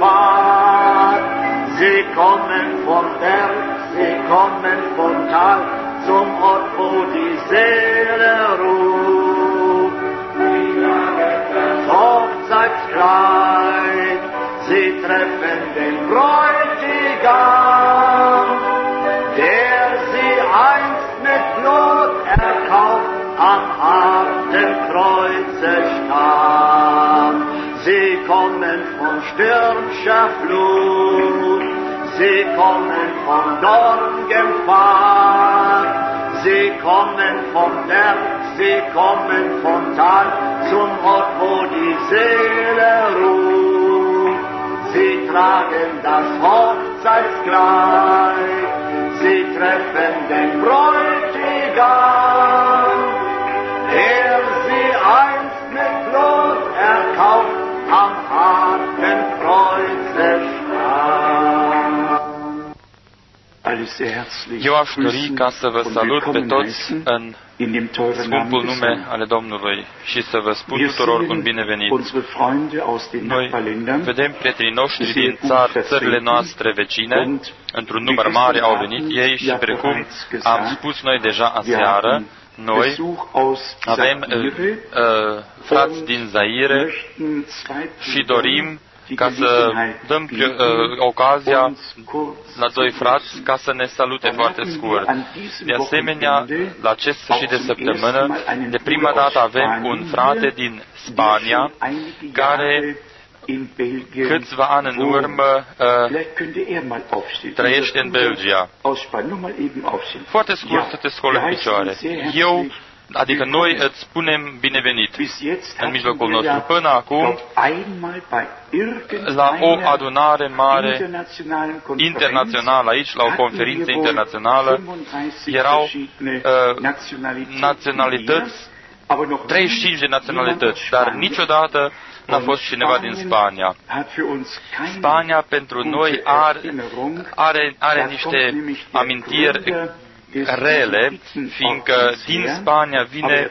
Gefahr. Sie kommen vom Berg, sie kommen vom Tal, zum Ort, wo die Seele ruht. Hochzeitskleid, sie treffen den Bräutigam, der sie einst mit Blut erkauft, am harten Kreuze starb. Sie kommen von stürmischer Flut, sie kommen von dornigem Pfad, sie kommen vom Berg, sie kommen vom Tal, zum Ort, wo die Seele ruht. Sie tragen das Hochzeitskleid, sie treffen den Bräutigam, der sie einst mit Blut erkauft, am harten Kreuze starb. Eu aș dori ca să vă salut pe toți în scumpul nume ale Domnului și să vă spun tuturor un binevenit. Noi vedem prietenii noștri din țările noastre vecine, într-un număr mare au venit ei și, precum am spus noi deja aseară, noi avem frați din Zaire și dorim ca să dăm ocazia la doi frați ca să ne salute foarte scurt. De asemenea, la acest sfârșit de săptămână, de prima dată avem un frate din Spania care câțiva ani în urmă trăiește în Belgia. Foarte scurt să te scoli în picioare. Adică noi îți spunem binevenit în mijlocul nostru. Până acum, la o adunare mare internațională aici, la o conferință internațională, erau naționalități, 35 de naționalități, dar niciodată n-a fost cineva din Spania. Spania pentru noi are niște amintiri rele, fiindcă din Spania vine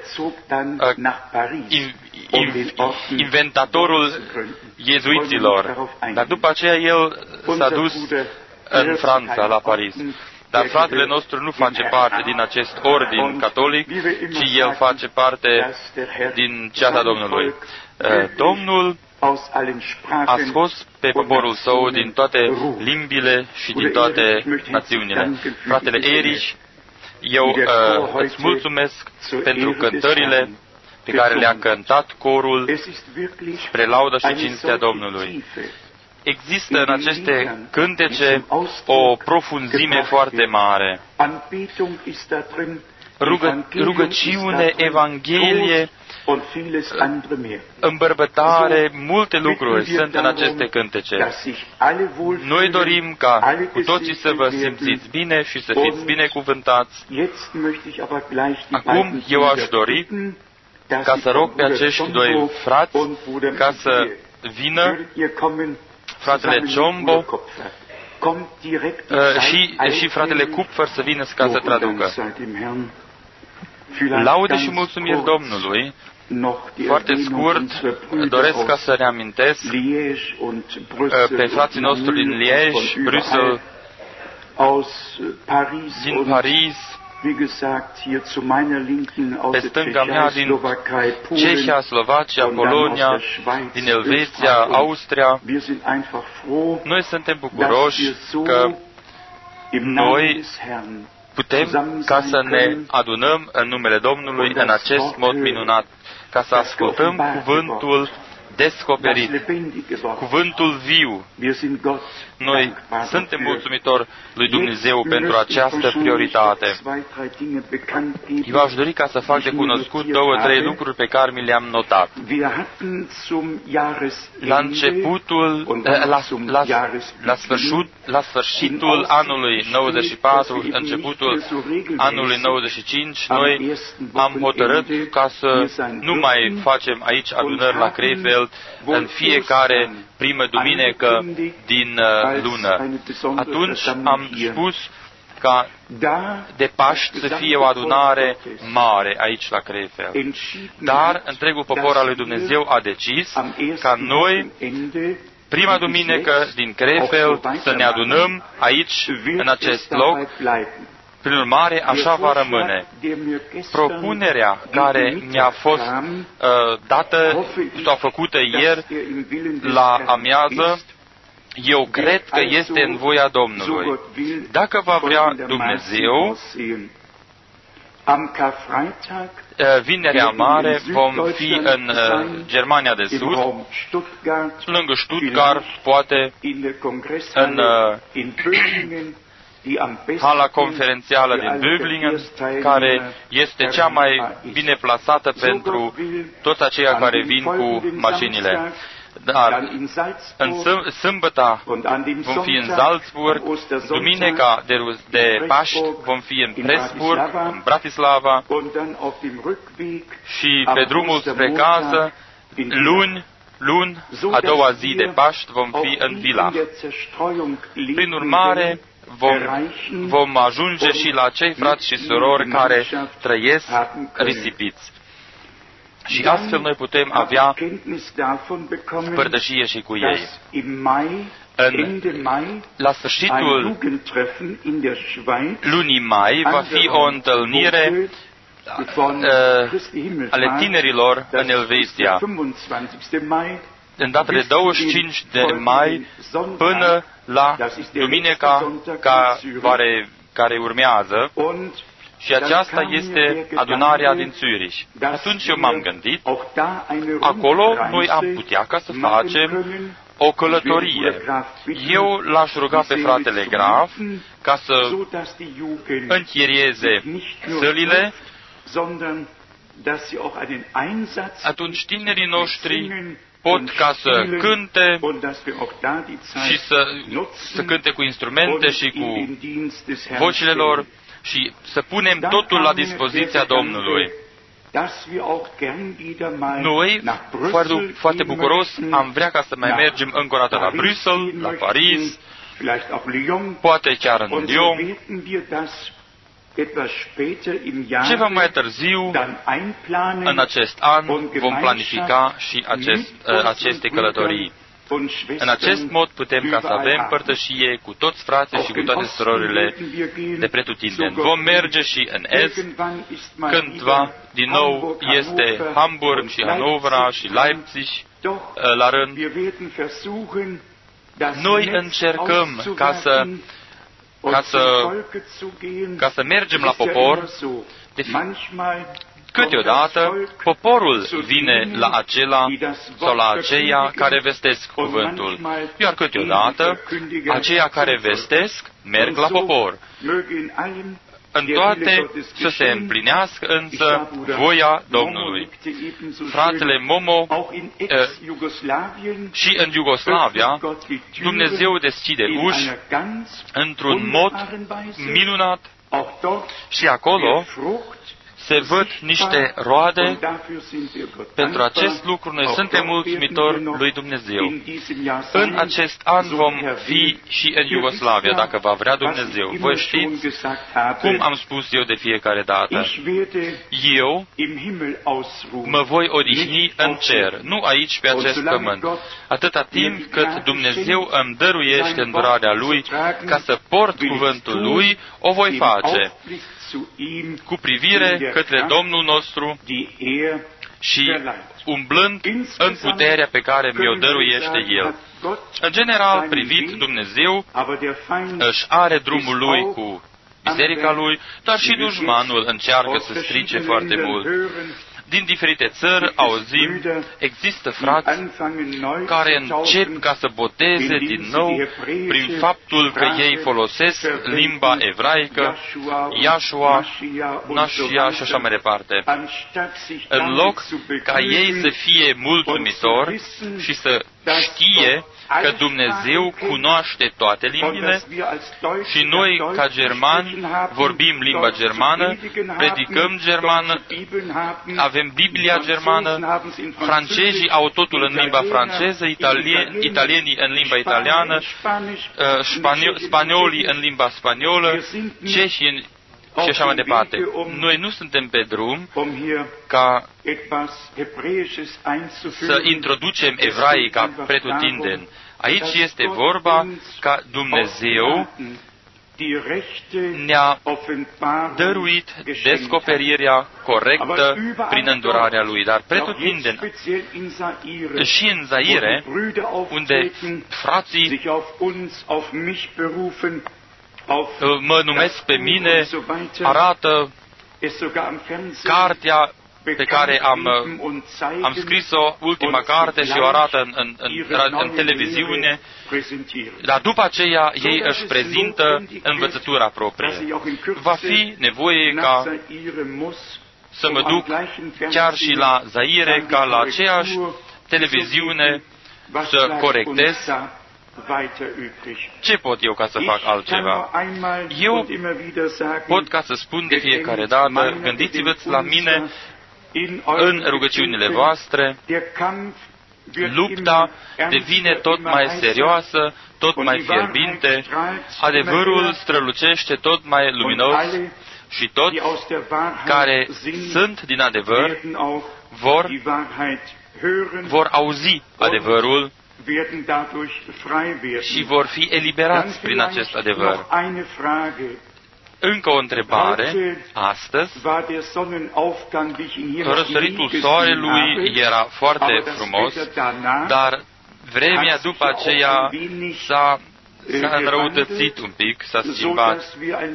inventatorul iezuiților, dar după aceea el s-a dus în Franța, la Paris. Dar fratele nostru nu face parte din acest ordin catolic, ci el face parte din ceata Domnului. Domnul a scos pe poporul său din toate limbile și din toate națiunile. Fratele Erich, eu îți mulțumesc pentru cântările pe care le-a cântat corul spre laudă și cinstea Domnului. Există în aceste cântece o profunzime foarte mare. Rugăciune, Evanghelie, îmbărbătare, multe lucruri sunt în aceste cântece. Noi dorim ca cu toții să vă simțiți bine și să fiți binecuvântați. Acum eu aș dori ca să rog pe acești doi frați ca să vină, fratele Ciombo și fratele Kupfer să vină ca să traducă. Laude și mulțumiri Domnului. Foarte scurt, doresc ca să reamintesc pe frații noștri din Liege, Bruxelles, din Paris, pe stânga mea din Cehia, Slovacia, Polonia, din Elveția, Austria. Noi suntem bucuroși că noi putem ca să ne adunăm în numele Domnului în acest mod minunat, ca să ascultăm cuvântul descoperit, cuvântul viu. Noi suntem mulțumitori lui Dumnezeu pentru această prioritate. Eu aș dori ca să fac de cunoscut 2-3 lucruri pe care mi le-am notat. La începutul, la sfârșitul anului 94, începutul anului 95, noi am hotărât ca să nu mai facem aici adunări la Krefeld în fiecare primă duminică din lună. Atunci am spus ca de Paști să fie o adunare mare aici la Krefeld. Dar întregul popor al lui Dumnezeu a decis ca noi prima duminică din Krefeld să ne adunăm aici, în acest loc. Prin urmare, așa va rămâne. Propunerea care mi-a fost dată sau făcută ieri la amiază, eu cred că este în voia Domnului. Dacă va vrea Dumnezeu, Vinerea Mare vom fi în Germania de Sud, lângă Stuttgart, poate în hala conferențială din Böblingen, care este cea mai bine plasată pentru toți aceia care vin cu mașinile. Dar în sâmbătă vom fi în Salzburg, duminica de Paști vom fi în Pressburg, în Bratislava și pe drumul spre casă, luni, a doua zi de Paști, vom fi în Villach. Prin urmare, vom ajunge și la cei frați și surori care trăiesc risipiți. Și astfel noi putem avea părtășie și cu ei. La sfârșitul lunii mai va fi o întâlnire ale tinerilor în Elveția, în data de 25 de mai până la duminica care urmează, și aceasta este adunarea din Zürich. Atunci eu m-am gândit, acolo noi am putea ca să facem o călătorie. Eu l-aș ruga pe fratele Graf ca să închirieze sălile, atunci tinerii noștri pot ca să cânte și să cânte cu instrumente și cu vocile lor și să punem totul la dispoziția Domnului. Noi, foarte bucuros, am vrea ca să mai mergem încă o dată la Bruxelles, la Paris, poate chiar în Lyon. Ceva mai târziu, în acest an, vom planifica și aceste călătorii. În acest mod putem ca să avem părtășie cu toți frații și cu toate surorile de pretutindeni. Vom merge și în Est, cândva, din nou, este Hamburg și Hanovra și Leipzig la rând. Noi încercăm ca să mergem la popor. Câteodată, poporul vine la acela sau la aceia care vestesc cuvântul, iar câteodată, aceia care vestesc merg la popor. În toate să se împlinească însă voia Domnului. Fratele Momo, și în Iugoslavia, Dumnezeu deschide uși într-un mod minunat și acolo se văd niște roade. Pentru acest lucru noi suntem mulțumitori lui Dumnezeu. În acest an vom fi și în Iugoslavia, dacă va vrea Dumnezeu. Voi știți, cum am spus eu de fiecare dată, eu mă voi odihni în cer, nu aici pe acest pământ, atâta timp cât Dumnezeu îmi dăruiește îndurarea Lui ca să port cuvântul Lui, o voi face cu privire către Domnul nostru și umblând în puterea pe care mi-o dăruiește El. În general, privit, Dumnezeu își are drumul Lui cu biserica Lui, dar și dușmanul încearcă să strice foarte mult. Din diferite țări auzim, există frați care încep ca să boteze din nou prin faptul că ei folosesc limba evraică, Yahshua, Nashia și așa mai departe. În loc ca ei să fie mulțumitori și să știe că Dumnezeu cunoaște toate limbile și noi, ca germani, vorbim limba germană, predicăm germană, avem Biblia germană, francezii au totul în limba franceză, italienii în limba italiană, spaniolii în limba spaniolă, cehii și așa mai departe. Noi nu suntem pe drum ca să introducem evraii ca pretutindeni. Aici este vorba ca Dumnezeu ne-a dăruit descoperirea corectă prin îndurarea Lui. Dar pretutindeni, și în Zaire, unde frații mă numesc pe mine, arată cartea pe care am scris-o, ultima carte, și o arată în televiziune, dar după aceea ei își prezintă învățătura proprie. Va fi nevoie ca să mă duc chiar și la Zaire, ca la aceeași televiziune să corectez. Ce pot eu ca să fac altceva? Eu pot ca să spun de fiecare dată, gândiți-vă la mine în rugăciunile voastre, lupta devine tot mai serioasă, tot mai fierbinte, adevărul strălucește tot mai luminos și toți care sunt din adevăr vor auzi adevărul și vor fi eliberați prin acest adevăr. Încă o întrebare. Astăzi, răsăritul soarelui era foarte frumos, dar vremea după aceea s-a înrăutățit un pic, s-a schimbat.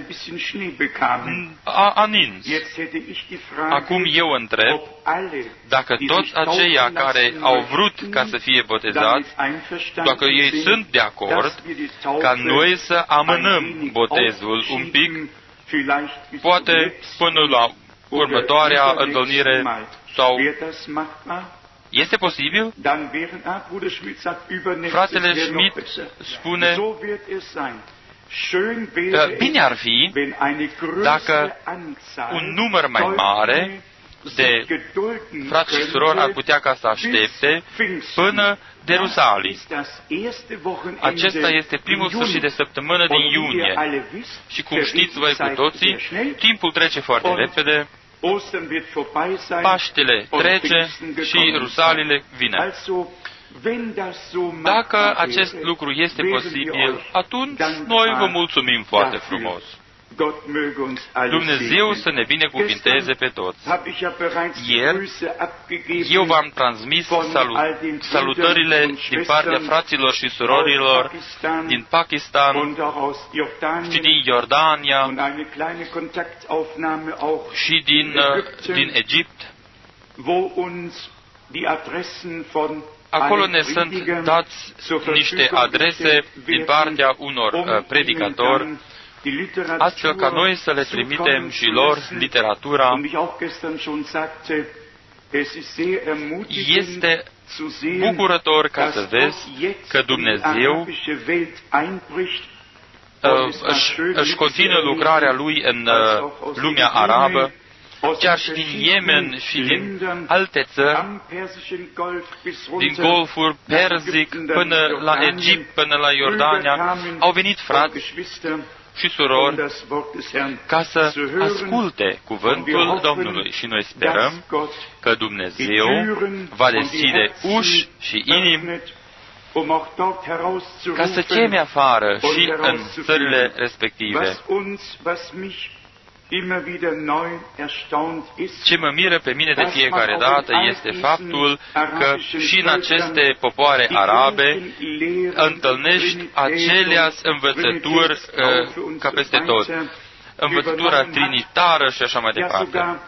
A nins. Acum eu întreb dacă toți aceia care au vrut ca să fie botezați, dacă ei sunt de acord ca noi să amânăm botezul un pic, poate până la următoarea întâlnire, sau este posibil? Fratele Schmidt spune, bine ar fi dacă un număr mai mare de frați și surori ar putea ca să aștepte până de Ierusalim. Acesta este primul sfârșit de săptămână din iunie. Și cum știți voi cu toții, timpul trece foarte repede, Paștele trece și Ierusalimul vine. Dacă acest lucru este posibil, atunci noi vă mulțumim foarte frumos. Dumnezeu să ne binecuvinteze pe toți. Ieri, eu v-am transmis salutările din partea fraților și surorilor din Pakistan și din Iordania și din Egipt. Acolo ne sunt dați niște adrese din partea unor predicatori, astfel ca noi să le trimitem și lor literatura. Este bucurător ca să vezi că Dumnezeu își continuă lucrarea Lui în lumea arabă, chiar și din Yemen și din alte țări, din Golful Persic până la Egipt, până la Iordania, au venit frați și surori ca să asculte cuvântul Domnului. Și noi sperăm că Dumnezeu va deschide uși și inimi ca să cheme afară și în țările respective. Ce mă miră pe mine de fiecare dată este faptul că și în aceste popoare arabe întâlnești aceleași învățături ca peste tot. Învățătura trinitară și așa mai departe.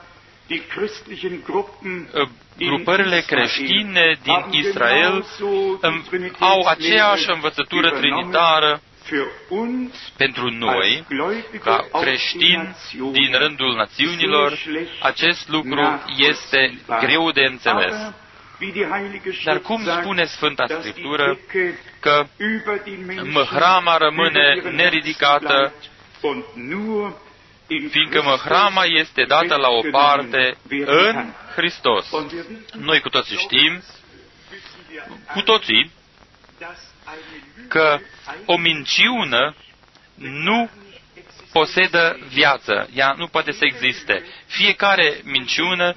Grupările creștine din Israel au aceeași învățătură trinitară. Pentru noi, ca creștini din rândul națiunilor, acest lucru este greu de înțeles. Dar cum spune Sfânta Scriptură că măhrama rămâne neridicată, fiindcă măhrama este dată la o parte în Hristos. Noi cu toții știm, că o minciună nu posedă viață, ea nu poate să existe. Fiecare minciună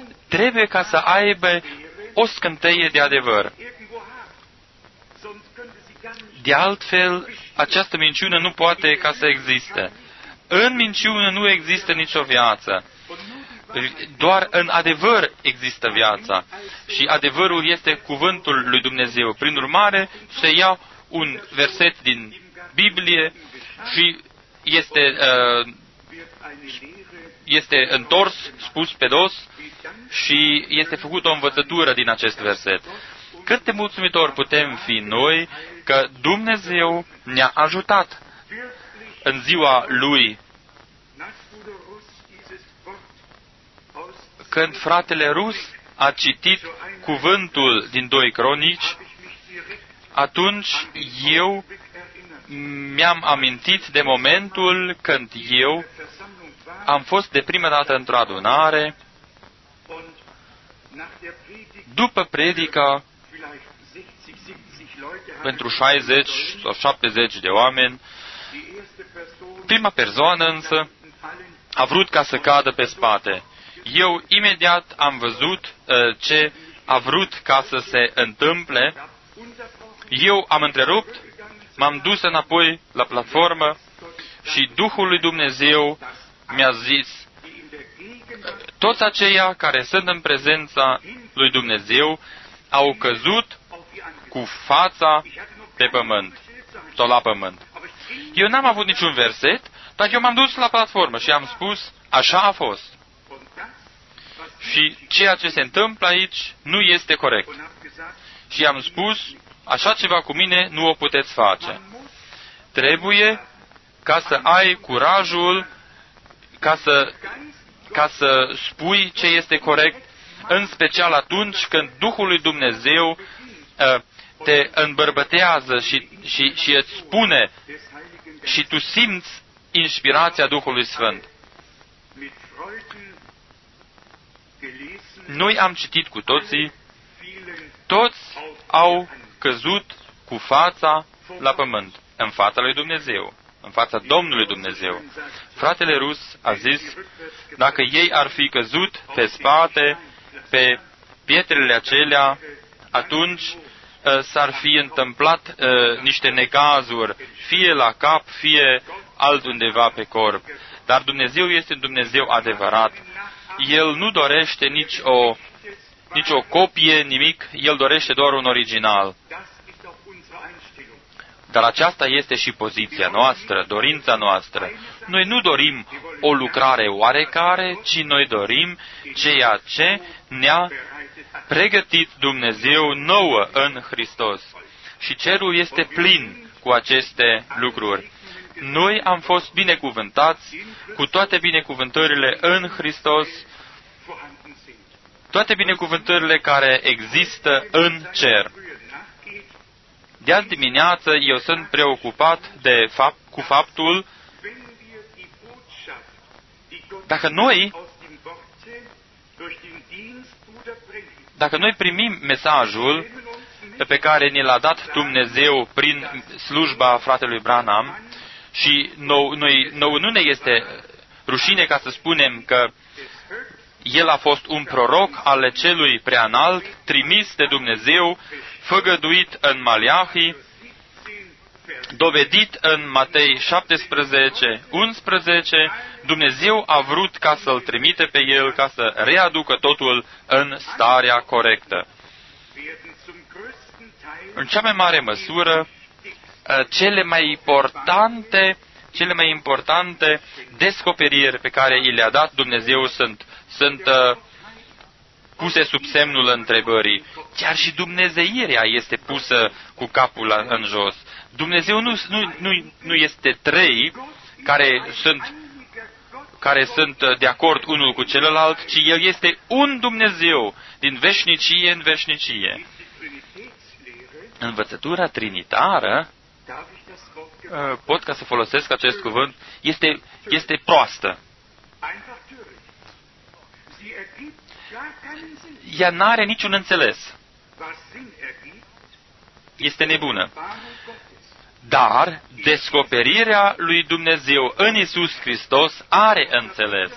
trebuie ca să aibă o scânteie de adevăr. De altfel, această minciună nu poate ca să existe. În minciună nu există nicio viață. Doar în adevăr există viața. Și adevărul este cuvântul lui Dumnezeu. Prin urmare, se ia un verset din Biblie și este întors, spus pe dos, și este făcută o învățătură din acest verset. Cât de mulțumitori putem fi noi că Dumnezeu ne-a ajutat în ziua Lui. Când fratele Rus a citit cuvântul din 2 Cronici, atunci eu mi-am amintit de momentul când eu am fost de prima dată într-o adunare, după predica, pentru 60 sau 70 de oameni, prima persoană însă a vrut ca să cadă pe spate. Eu imediat am văzut ce a vrut ca să se întâmple. Eu am întrerupt, m-am dus înapoi la platformă și Duhul lui Dumnezeu mi-a zis: toți aceia care sunt în prezența lui Dumnezeu au căzut cu fața pe pământ sau la pământ. Eu n-am avut niciun verset, dar eu m-am dus la platformă și am spus: așa a fost. Și ceea ce se întâmplă aici nu este corect. Și am spus: așa ceva cu mine nu o puteți face. Trebuie ca să ai curajul ca să spui ce este corect, în special atunci când Duhul lui Dumnezeu te îmbărbătează și îți spune și tu simți inspirația Duhului Sfânt. Noi am citit cu toții, toți au căzut cu fața la pământ, în fața lui Dumnezeu, în fața Domnului Dumnezeu. Fratele Rus a zis, dacă ei ar fi căzut pe spate, pe pietrele acelea, atunci s-ar fi întâmplat niște necazuri, fie la cap, fie altundeva pe corp. Dar Dumnezeu este Dumnezeu adevărat. El nu dorește nici o copie, nimic, El dorește doar un original. Dar aceasta este și poziția noastră, dorința noastră. Noi nu dorim o lucrare oarecare, ci noi dorim ceea ce ne-a pregătit Dumnezeu nouă în Hristos. Și cerul este plin cu aceste lucruri. Noi am fost binecuvântați cu toate binecuvântările în Hristos, toate binecuvântările care există în cer. De azi dimineață eu sunt preocupat cu faptul dacă noi primim mesajul pe care ni l-a dat Dumnezeu prin slujba fratelui Branham și nouă nu ne este rușine ca să spunem că el a fost un proroc al celui preanalt, trimis de Dumnezeu, făgăduit în Maleahi, dovedit în Matei 17:11, Dumnezeu a vrut ca să-l trimite pe el, ca să readucă totul în starea corectă. În cea mai mare măsură, cele mai importante descoperiri pe care i le-a dat Dumnezeu sunt puse sub semnul întrebării. Chiar și dumnezeirea este pusă cu capul în jos. Dumnezeu nu este trei care sunt de acord unul cu celălalt, ci El este un Dumnezeu din veșnicie în veșnicie. Învățătura trinitară, pot ca să folosesc acest cuvânt, este proastă. Ea n-are niciun înțeles. Este nebună. Dar descoperirea lui Dumnezeu în Iisus Hristos are înțeles.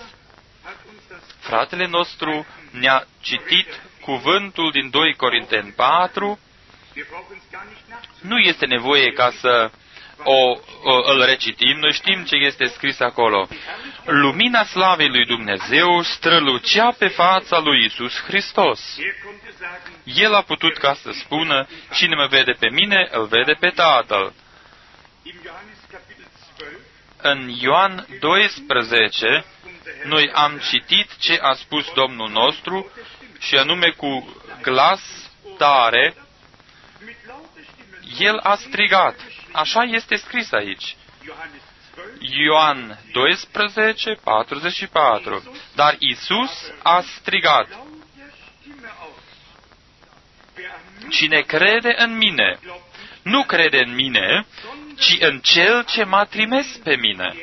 Fratele nostru ne-a citit cuvântul din 2 Corinteni 4 Nu este nevoie ca să îl recitim, noi știm ce este scris acolo. Lumina slavei lui Dumnezeu strălucea pe fața lui Iisus Hristos. El a putut ca să spună, cine mă vede pe mine, îl vede pe Tatăl. În Ioan 12, noi am citit ce a spus Domnul nostru, și anume cu glas tare, El a strigat. Așa este scris aici. Ioan 12, 44. Dar Iisus a strigat. Cine crede în mine, nu crede în mine, ci în Cel ce m-a trimis pe mine.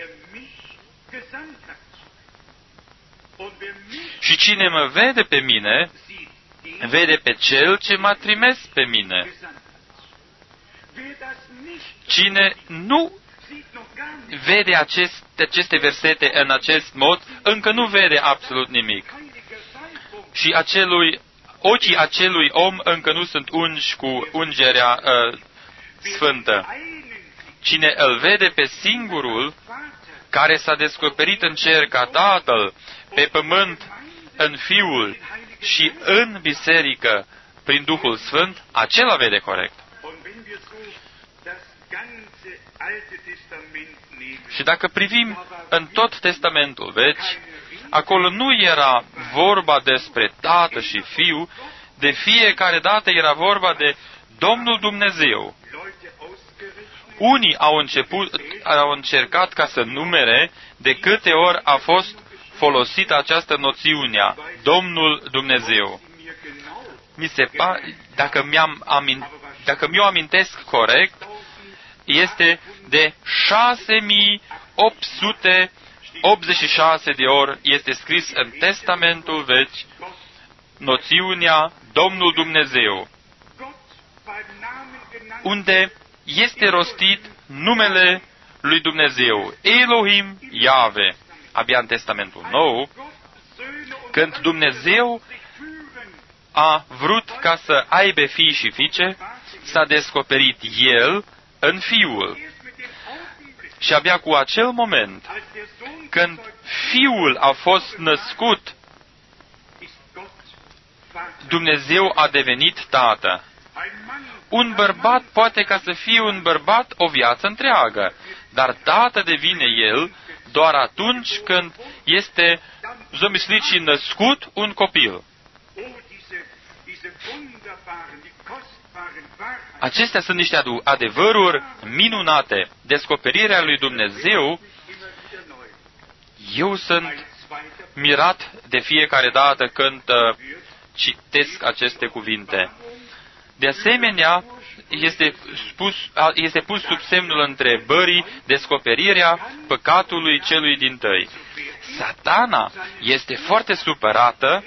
Și cine mă vede pe mine, vede pe Cel ce m-a trimis pe mine. Cine nu vede aceste versete în acest mod, încă nu vede absolut nimic. Și ochii acelui om încă nu sunt ungi cu ungerea sfântă. Cine îl vede pe singurul care s-a descoperit în cer ca Tatăl, pe pământ în Fiul și în biserică prin Duhul Sfânt, acela vede corect. Și dacă privim în tot Testamentul Vechi, acolo nu era vorba despre Tată și Fiu, de fiecare dată era vorba de Domnul Dumnezeu. Unii au încercat ca să numere de câte ori a fost folosită această noțiune, Domnul Dumnezeu. Mi se pare, dacă mi-o amintesc corect, este de 6886 de ori este scris în Testamentul Vechi noțiunea Domnul Dumnezeu, unde este rostit numele lui Dumnezeu, Elohim Yahve. Abia în Testamentul Nou, când Dumnezeu a vrut ca să aibă fii și fiice, s-a descoperit El în Fiul. Și abia cu acel moment, când Fiul a fost născut, Dumnezeu a devenit Tată. Un bărbat poate ca să fie un bărbat o viață întreagă, dar Tată devine El doar atunci când este zămislit și născut un copil. Acestea sunt niște adevăruri minunate. Descoperirea lui Dumnezeu, eu sunt mirat de fiecare dată când citesc aceste cuvinte. De asemenea, este pus sub semnul întrebării descoperirea păcatului celui dintâi. Satana este foarte supărată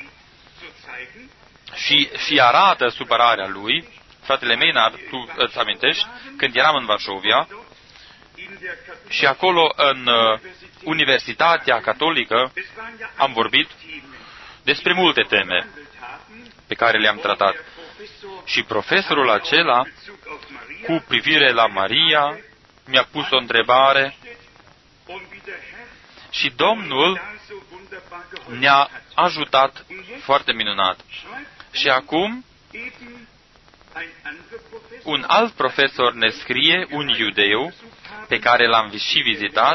și arată supărarea lui. Fratele Maynard, tu îți amintești, când eram în Varșovia și acolo în Universitatea Catolică am vorbit despre multe teme pe care le-am tratat. Și profesorul acela, cu privire la Maria, mi-a pus o întrebare și Domnul ne-a ajutat foarte minunat. Și acum, un alt profesor ne scrie, un iudeu, pe care l-am și vizitat,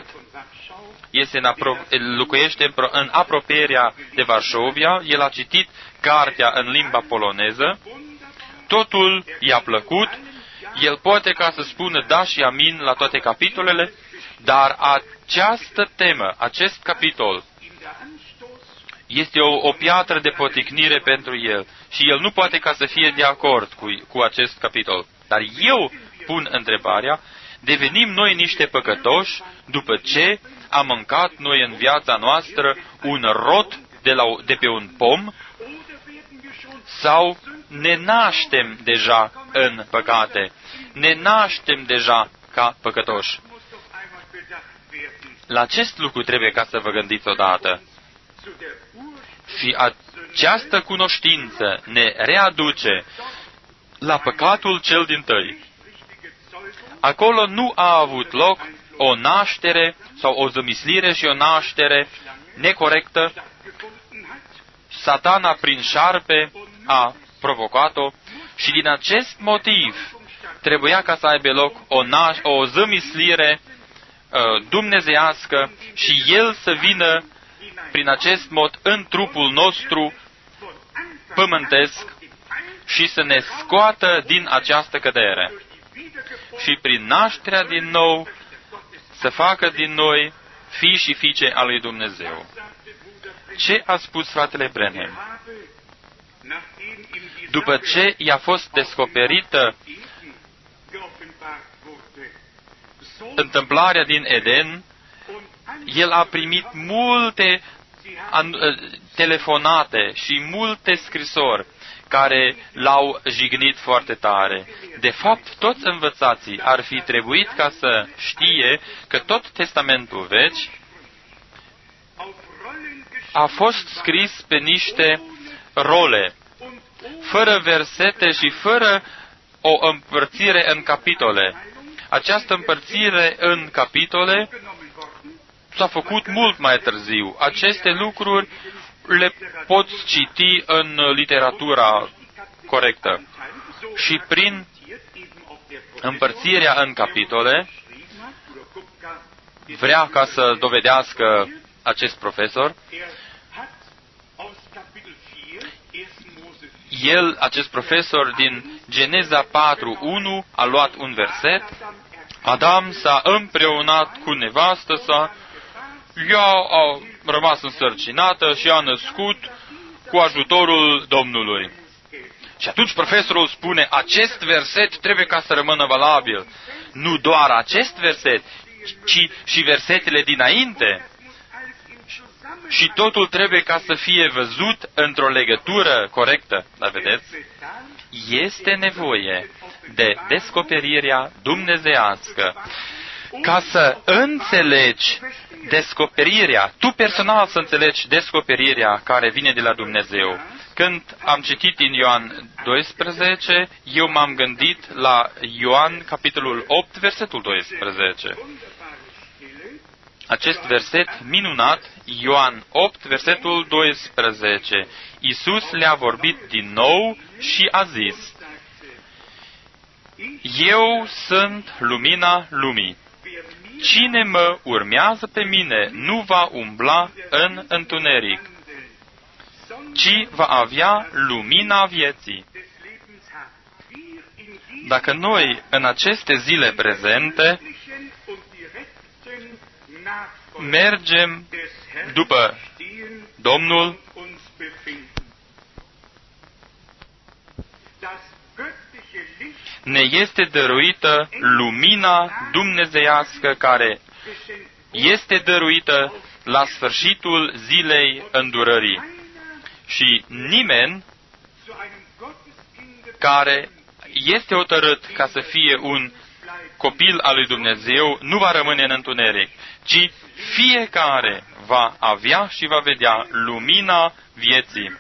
locuiește în apropierea de Varșovia, el a citit cartea în limba poloneză, totul i-a plăcut, el poate ca să spună da și amin la toate capitolele, dar această temă, acest capitol, este o piatră de poticnire pentru el și el nu poate ca să fie de acord cu acest capitol. Dar eu pun întrebarea, devenim noi niște păcătoși după ce am mâncat noi în viața noastră un rot de pe un pom, sau ne naștem deja în păcate, ne naștem deja ca păcătoși. La acest lucru trebuie ca să vă gândiți odată. Și această cunoștință ne readuce la păcatul cel dintâi. Acolo nu a avut loc o naștere sau o zămislire și o naștere necorectă. Satana prin șarpe a provocat-o și din acest motiv trebuia ca să aibă loc o zămislire dumnezeiască și El să vină prin acest mod în trupul nostru pământesc și să ne scoată din această cădere. Și prin nașterea din nou să facă din noi fii și fiice a lui Dumnezeu. Ce a spus fratele Branham? După ce i-a fost descoperită întâmplarea din Eden, el a primit multe telefonate și multe scrisori care l-au jignit foarte tare. De fapt, toți învățații ar fi trebuit ca să știe că tot Testamentul Vechi a fost scris pe niște role, fără versete și fără o împărțire în capitole. Această împărțire în capitole s-a făcut mult mai târziu. Aceste lucruri le poți citi în literatura corectă. Și prin împărțirea în capitole, vrea ca să dovedească acest profesor, acest profesor din Geneza 4:1 a luat un verset: Adam s-a împreunat cu nevastă sa, ea a rămas însărcinată și a născut cu ajutorul Domnului. Și atunci profesorul spune, acest verset trebuie ca să rămână valabil. Nu doar acest verset, ci și versetele dinainte. Și totul trebuie ca să fie văzut într-o legătură corectă. Dar vedeți? Este nevoie de descoperirea dumnezeiască. Ca să înțelegi descoperirea, tu personal să înțelegi descoperirea care vine de la Dumnezeu. Când am citit din Ioan 12, eu m-am gândit la Ioan, capitolul 8, versetul 12. Acest verset minunat, Ioan 8, versetul 12. Iisus le-a vorbit din nou și a zis: Eu sunt lumina lumii. Cine mă urmează pe mine nu va umbla în întuneric, ci va avea lumina vieții. Dacă noi, în aceste zile prezente, mergem după Domnul, ne este dăruită lumina dumnezeiască care este dăruită la sfârșitul zilei îndurării. Și nimeni care este hotărât ca să fie un copil al lui Dumnezeu nu va rămâne în întuneric, ci fiecare va avea și va vedea lumina vieții.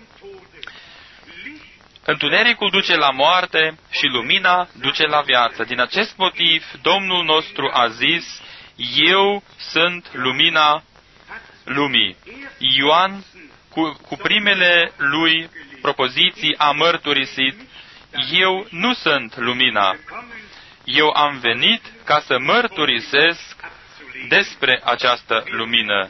Întunericul duce la moarte și lumina duce la viață. Din acest motiv, Domnul nostru a zis, eu sunt lumina lumii. Ioan, cu primele lui propoziții, a mărturisit, eu nu sunt lumina. Eu am venit ca să mărturisesc despre această lumină.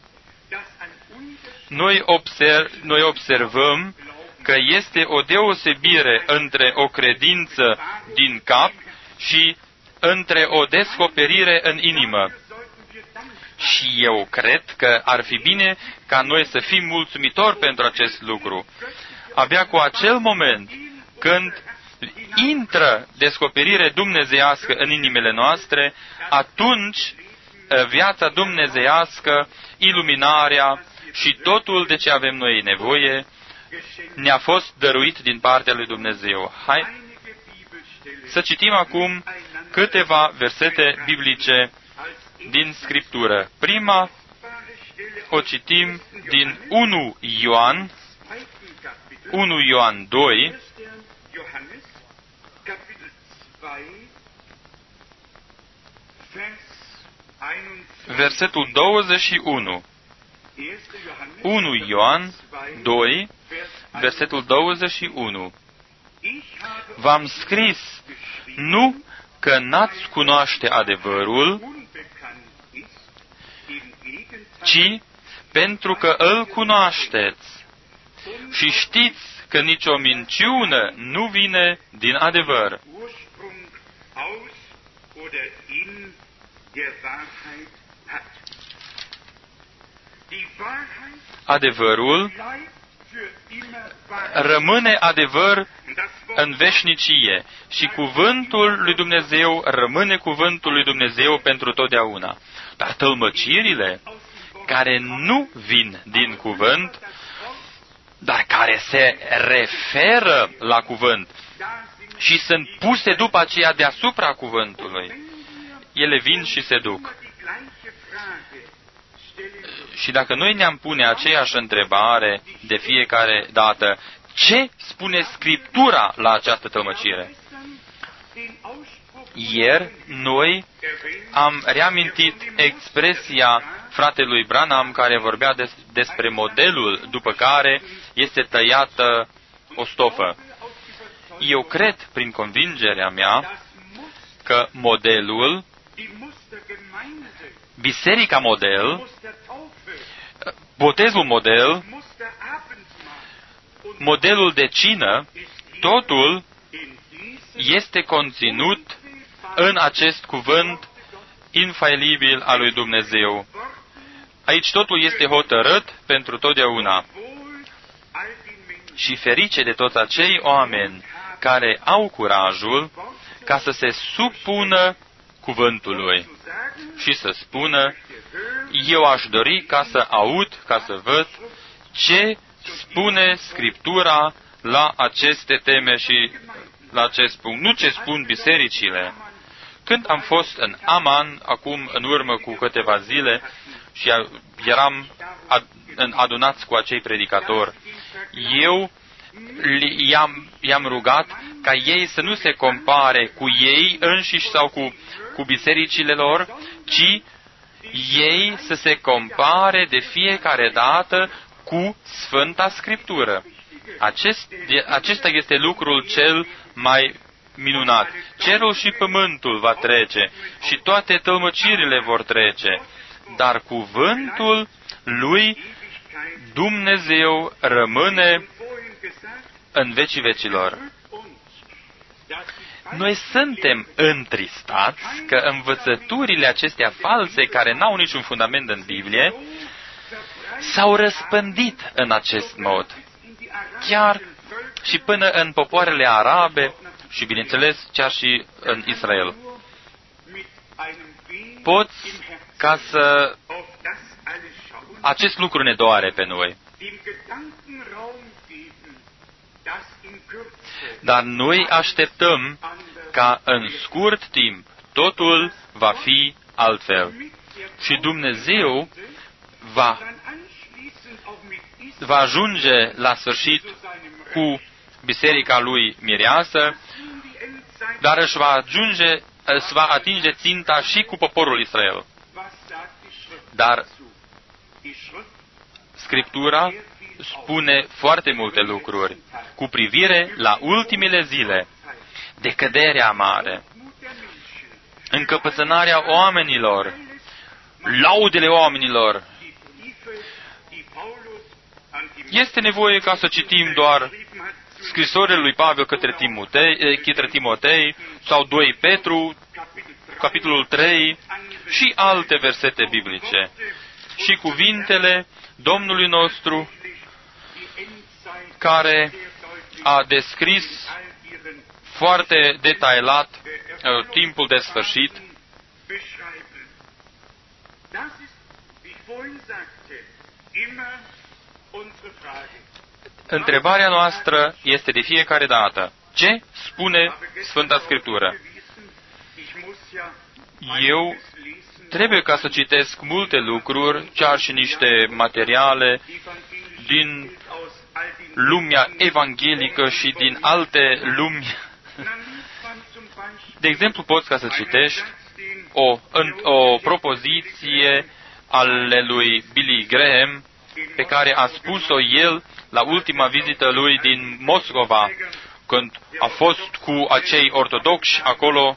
Noi observăm că este o deosebire între o credință din cap și între o descoperire în inimă. Și eu cred că ar fi bine ca noi să fim mulțumitori pentru acest lucru. Abia cu acel moment când intră descoperire dumnezeiască în inimile noastre, atunci viața dumnezeiască, iluminarea și totul de ce avem noi nevoie ne-a fost dăruit din partea lui Dumnezeu. Hai să citim acum câteva versete biblice din Scriptură. Prima o citim din 1 Ioan 2, Versetul 21. 1 Ioan 2, versetul 21. V-am scris nu că n-ați cunoaște adevărul, ci pentru că îl cunoașteți și știți că nicio minciună nu vine din adevăr. Adevărul rămâne adevăr în veșnicie și cuvântul lui Dumnezeu rămâne cuvântul lui Dumnezeu pentru totdeauna. Dar tălmăcirile care nu vin din cuvânt, dar care se referă la cuvânt și sunt puse după aceea deasupra cuvântului, ele vin și se duc. Și dacă noi ne-am pune aceeași întrebare de fiecare dată, ce spune Scriptura la această tălmăcire? Ieri, noi am reamintit expresia fratelui Branham care vorbea despre modelul după care este tăiată o stofă. Eu cred, prin convingerea mea, că modelul, biserica model, botezul model, modelul de cină, totul este conținut în acest cuvânt infailibil al lui Dumnezeu. Aici totul este hotărât pentru totdeauna. Și ferice de toți acei oameni care au curajul ca să se supună cuvântului și să spună, eu aș dori ca să aud, ca să văd ce spune Scriptura la aceste teme și la acest punct. Nu ce spun bisericile. Când am fost în Aman, acum în urmă cu câteva zile, și eram adunați cu acei predicatori, eu i-am rugat ca ei să nu se compare cu ei înșiși sau cu bisericile lor, ci ei să se compare de fiecare dată cu Sfânta Scriptură. Acesta este lucrul cel mai minunat. Cerul și pământul va trece și toate tălmăcirile vor trece, dar cuvântul lui Dumnezeu rămâne în vecii vecilor. Noi suntem întristați că învățăturile acestea false, care n-au niciun fundament în Biblie, s-au răspândit în acest mod. Chiar și până în popoarele arabe și, bineînțeles, chiar și în Israel. Poți ca să... Acest lucru ne doare pe noi. Dar noi așteptăm ca în scurt timp totul va fi altfel. Și Dumnezeu va ajunge la sfârșit cu biserica lui mireasă, dar își va atinge ținta și cu poporul Israel. Dar Scriptura spune foarte multe lucruri cu privire la ultimele zile, decăderea mare, încăpățânarea oamenilor, laudele oamenilor. Este nevoie ca să citim doar scrisorile lui Pavel către Timotei sau 2 Petru, capitolul 3 și alte versete biblice. Și cuvintele Domnului nostru, care a descris foarte detaliat timpul de sfârșit. Întrebarea noastră este de fiecare dată: ce spune Sfânta Scriptură? Eu trebuie ca să citesc multe lucruri, chiar și niște materiale din lumea evanghelică și din alte lumi. De exemplu, poți ca să citești o propoziție ale lui Billy Graham, pe care a spus-o el la ultima vizită lui din Moscova, când a fost cu acei ortodoxi acolo.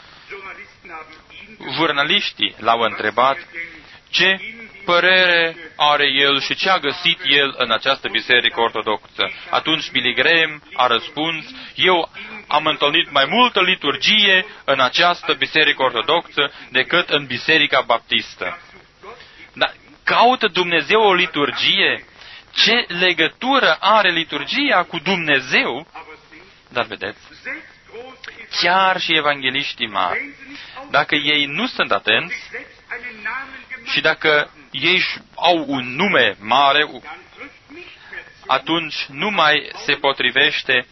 Jurnaliștii l-au întrebat ce părere are el și ce a găsit el în această biserică ortodoxă. Atunci Billy Graham a răspuns: eu am întâlnit mai multă liturgie în această biserică ortodoxă decât în biserica baptistă. Dar caută Dumnezeu o liturgie? Ce legătură are liturgia cu Dumnezeu? Dar vedeți, chiar și evangeliștii mari, dacă ei nu sunt atenți și dacă ei au un nume mare, atunci nu mai se potrivește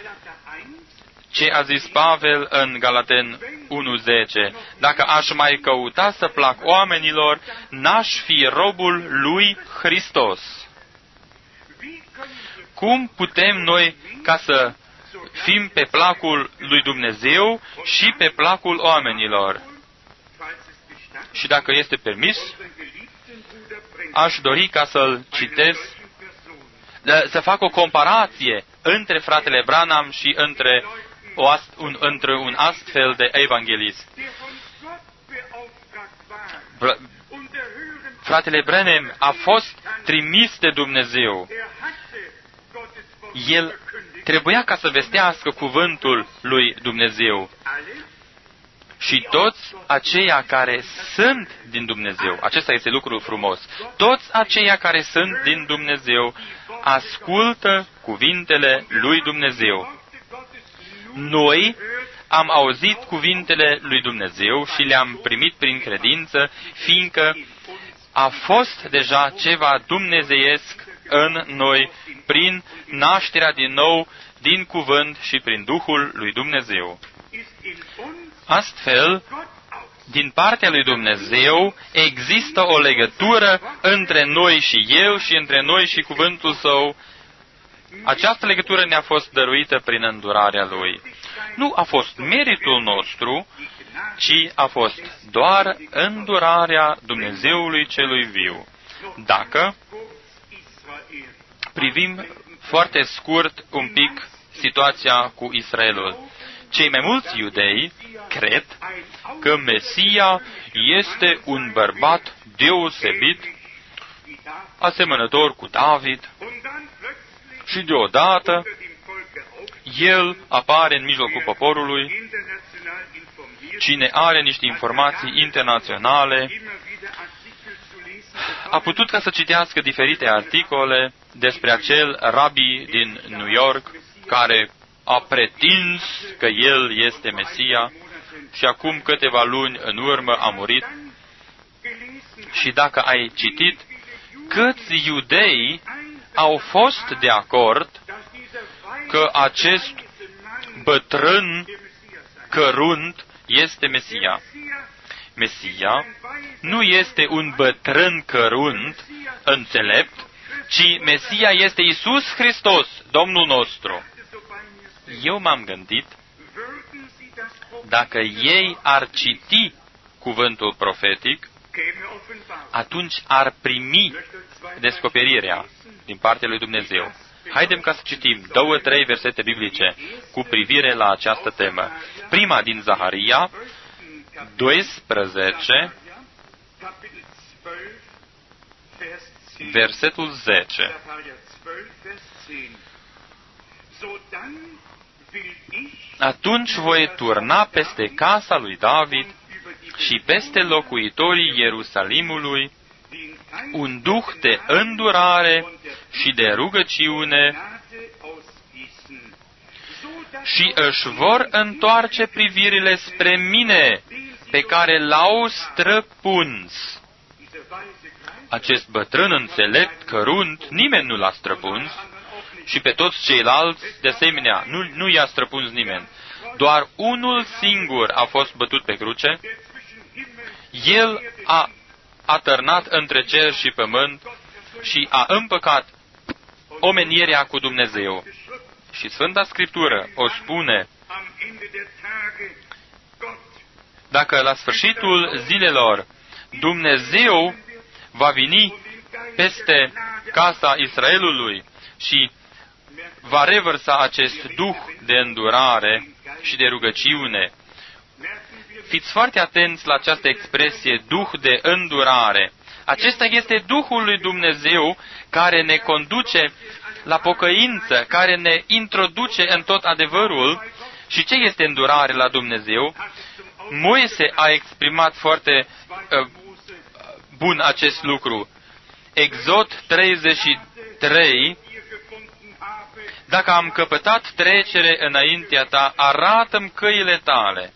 ce a zis Pavel în Galaten 1:10. Dacă aș mai căuta să plac oamenilor, n-aș fi robul lui Hristos. Cum putem noi ca să fim pe placul lui Dumnezeu și pe placul oamenilor? Și dacă este permis, aș dori ca să-l citesc, să fac o comparație între fratele Branham și între un astfel de evanghelist. Fratele Branham a fost trimis de Dumnezeu. El trebuia ca să vestească cuvântul lui Dumnezeu. Și toți aceia care sunt din Dumnezeu, acesta este lucrul frumos, toți aceia care sunt din Dumnezeu ascultă cuvintele lui Dumnezeu. Noi am auzit cuvintele lui Dumnezeu și le-am primit prin credință, fiindcă a fost deja ceva dumnezeiesc în noi prin nașterea din nou din cuvânt și prin Duhul lui Dumnezeu. Astfel, din partea lui Dumnezeu există o legătură între noi și El și între noi și cuvântul Său. Această legătură ne-a fost dăruită prin îndurarea Lui. Nu a fost meritul nostru, ci a fost doar îndurarea Dumnezeului celui viu. Dacă privim foarte scurt un pic situația cu Israelul, cei mai mulți iudei cred că Mesia este un bărbat deosebit, asemănător cu David, și deodată el apare în mijlocul poporului. Cine are niște informații internaționale a putut ca să citească diferite articole despre acel rabi din New York care a pretins că el este Mesia și acum câteva luni în urmă a murit. Și dacă ai citit, câți iudei au fost de acord că acest bătrân cărunt este Mesia. Mesia nu este un bătrân cărunt înțelept, ci Mesia este Iisus Hristos, Domnul nostru. Eu m-am gândit, dacă ei ar citi cuvântul profetic, atunci ar primi descoperirea din partea lui Dumnezeu. Haidem ca să citim 2-3 versete biblice cu privire la această temă. Prima din Zaharia 12, versetul 10. Atunci voi turna peste casa lui David și peste locuitorii Ierusalimului un duh de îndurare și de rugăciune și își vor întoarce privirile spre mine, pe care l-au străpuns. Acest bătrân înțelept, cărunt, nimeni nu l-a străpuns și pe toți ceilalți, de asemenea, nu i-a străpuns nimeni. Doar unul singur a fost bătut pe cruce. El a atârnat între cer și pământ și a împăcat omenirea cu Dumnezeu. Și Sfânta Scriptură o spune dacă la sfârșitul zilelor Dumnezeu va veni peste casa Israelului și va revărsa acest duh de îndurare și de rugăciune. Fiți foarte atenți la această expresie, duh de îndurare. Acesta este Duhul lui Dumnezeu care ne conduce la pocăință, care ne introduce în tot adevărul. Și ce este îndurare la Dumnezeu? Moise a exprimat foarte bun acest lucru. Exod 33, dacă am căpătat trecere înaintea ta, arată-mi căile tale.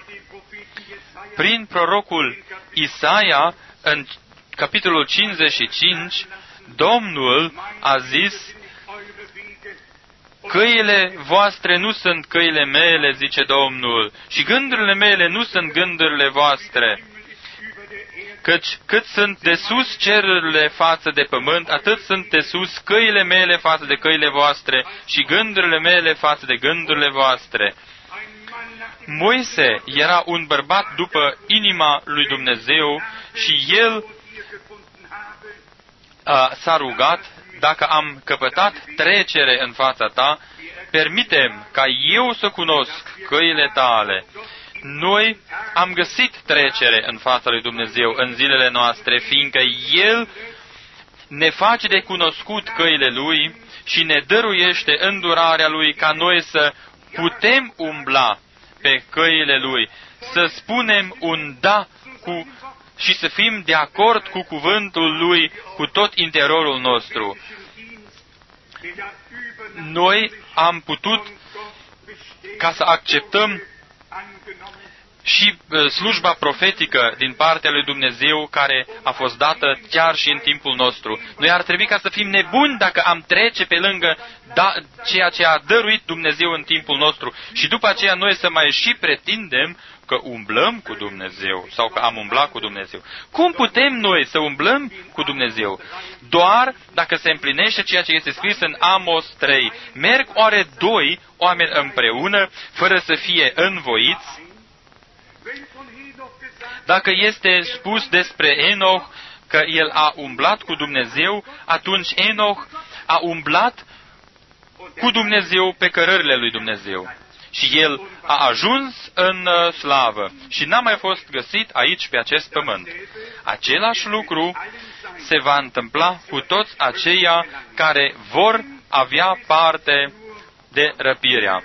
Prin prorocul Isaia, în capitolul 55, Domnul a zis, căile voastre nu sunt căile mele, zice Domnul, și gândurile mele nu sunt gândurile voastre. Căci cât sunt de sus cerurile față de pământ, atât sunt de sus căile mele față de căile voastre și gândurile mele față de gândurile voastre. Moise era un bărbat după inima lui Dumnezeu și el s-a rugat, dacă am căpătat trecere în fața ta, permitem ca eu să cunosc căile tale. Noi am găsit trecere în fața lui Dumnezeu în zilele noastre, fiindcă El ne face de cunoscut căile Lui și ne dăruiește îndurarea Lui ca noi să putem umbla pe căile Lui, să spunem un da și să fim de acord cu cuvântul Lui cu tot interiorul nostru. Noi am putut ca să acceptăm și slujba profetică din partea lui Dumnezeu care a fost dată chiar și în timpul nostru. Noi ar trebui ca să fim nebuni dacă am trece pe lângă ceea ce a dăruit Dumnezeu în timpul nostru și după aceea noi să mai și pretindem că umblăm cu Dumnezeu sau că am umblat cu Dumnezeu. Cum putem noi să umblăm cu Dumnezeu? Doar dacă se împlinește ceea ce este scris în Amos 3. Merg oare doi oameni împreună fără să fie învoiți? Dacă este spus despre Enoch că el a umblat cu Dumnezeu, atunci Enoch a umblat cu Dumnezeu pe cărările lui Dumnezeu. Și el a ajuns în slavă și n-a mai fost găsit aici pe acest pământ. Același lucru se va întâmpla cu toți aceia care vor avea parte de răpirea.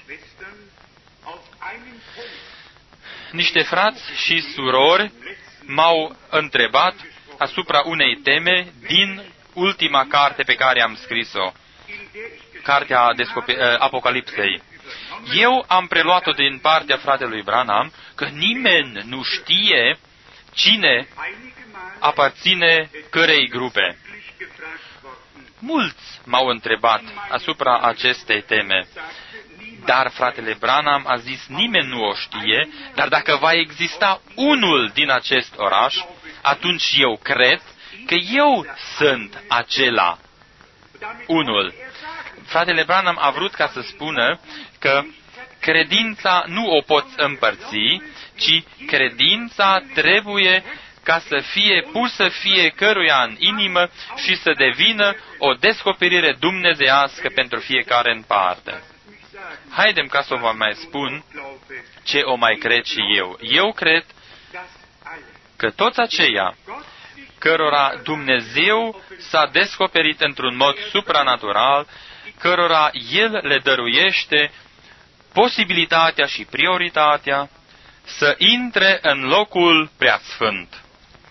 Niște frați și surori m-au întrebat asupra unei teme din ultima carte pe care am scris-o, cartea Apocalipsei. Eu am preluat-o din partea fratelui Branham că nimeni nu știe cine aparține cărei grupe. Mulți m-au întrebat asupra acestei teme. Dar fratele Branham a zis, nimeni nu o știe, dar dacă va exista unul din acest oraș, atunci eu cred că eu sunt acela unul. Fratele Branham a vrut ca să spună că credința nu o poți împărți, ci credința trebuie ca să fie pusă fiecăruia în inimă și să devină o descoperire dumnezeiască pentru fiecare în parte. Haidem ca să vă mai spun ce o mai cred și eu. Eu cred că toți aceia cărora Dumnezeu s-a descoperit într-un mod supranatural, cărora El le dăruiește posibilitatea și prioritatea să intre în locul preasfânt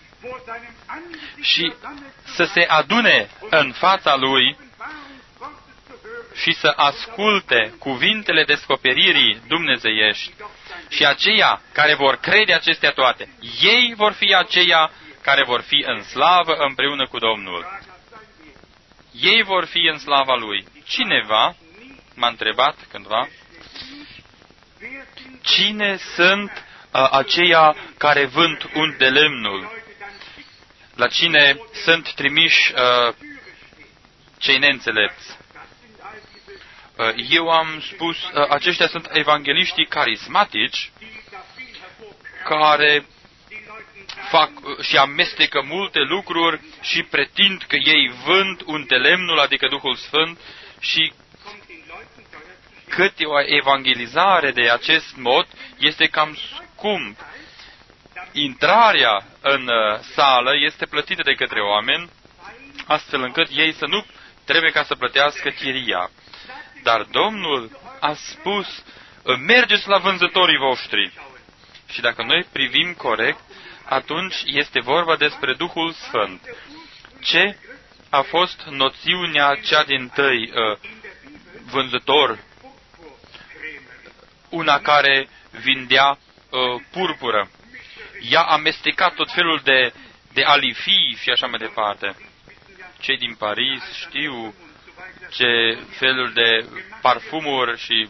și să se adune în fața Lui și să asculte cuvintele descoperirii dumnezeiești. Și aceia care vor crede acestea toate, ei vor fi aceia care vor fi în slavă împreună cu Domnul. Ei vor fi în slava Lui. Cineva m-a întrebat cândva, cine sunt aceia care vând unt de lemnul? La cine sunt trimiși cei neînțelepți? Eu am spus, aceștia sunt evangeliștii carismatici, care fac și amestecă multe lucruri și pretind că ei vând untelemnul, adică Duhul Sfânt, și cât o evangelizare de acest mod este cam scump. Intrarea în sală este plătită de către oameni, astfel încât ei să nu trebuie ca să plătească chiria. Dar Domnul a spus, mergeți la vânzătorii voștri. Și dacă noi privim corect, atunci este vorba despre Duhul Sfânt. Ce a fost noțiunea cea dintâi vânzător? Una care vindea purpură. Ea a amestecat tot felul de alifii și așa mai departe. Cei din Paris știu ce felul de parfumuri și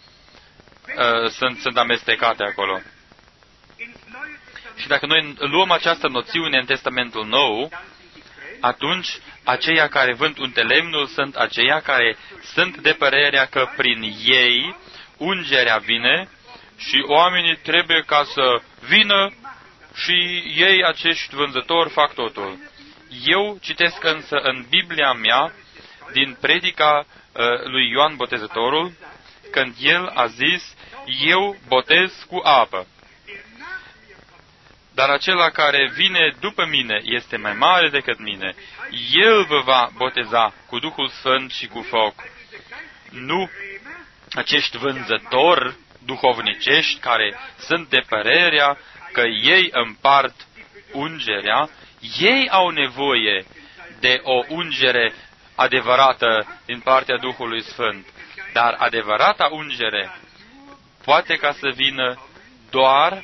sunt amestecate acolo. Și dacă noi luăm această noțiune în Testamentul Nou, atunci aceia care vând untelemnul sunt aceia care sunt de părerea că prin ei ungerea vine și oamenii trebuie ca să vină și ei, acești vânzători, fac totul. Eu citesc însă în Biblia mea, din predica lui Ioan Botezătorul, când el a zis, eu botez cu apă. Dar acela care vine după mine este mai mare decât mine. El vă va boteza cu Duhul Sfânt și cu foc. Nu acești vânzători duhovnicești care sunt de părerea că ei împart ungerea, ei au nevoie de o ungere adevărată din partea Duhului Sfânt. Dar adevărata ungere poate ca să vină doar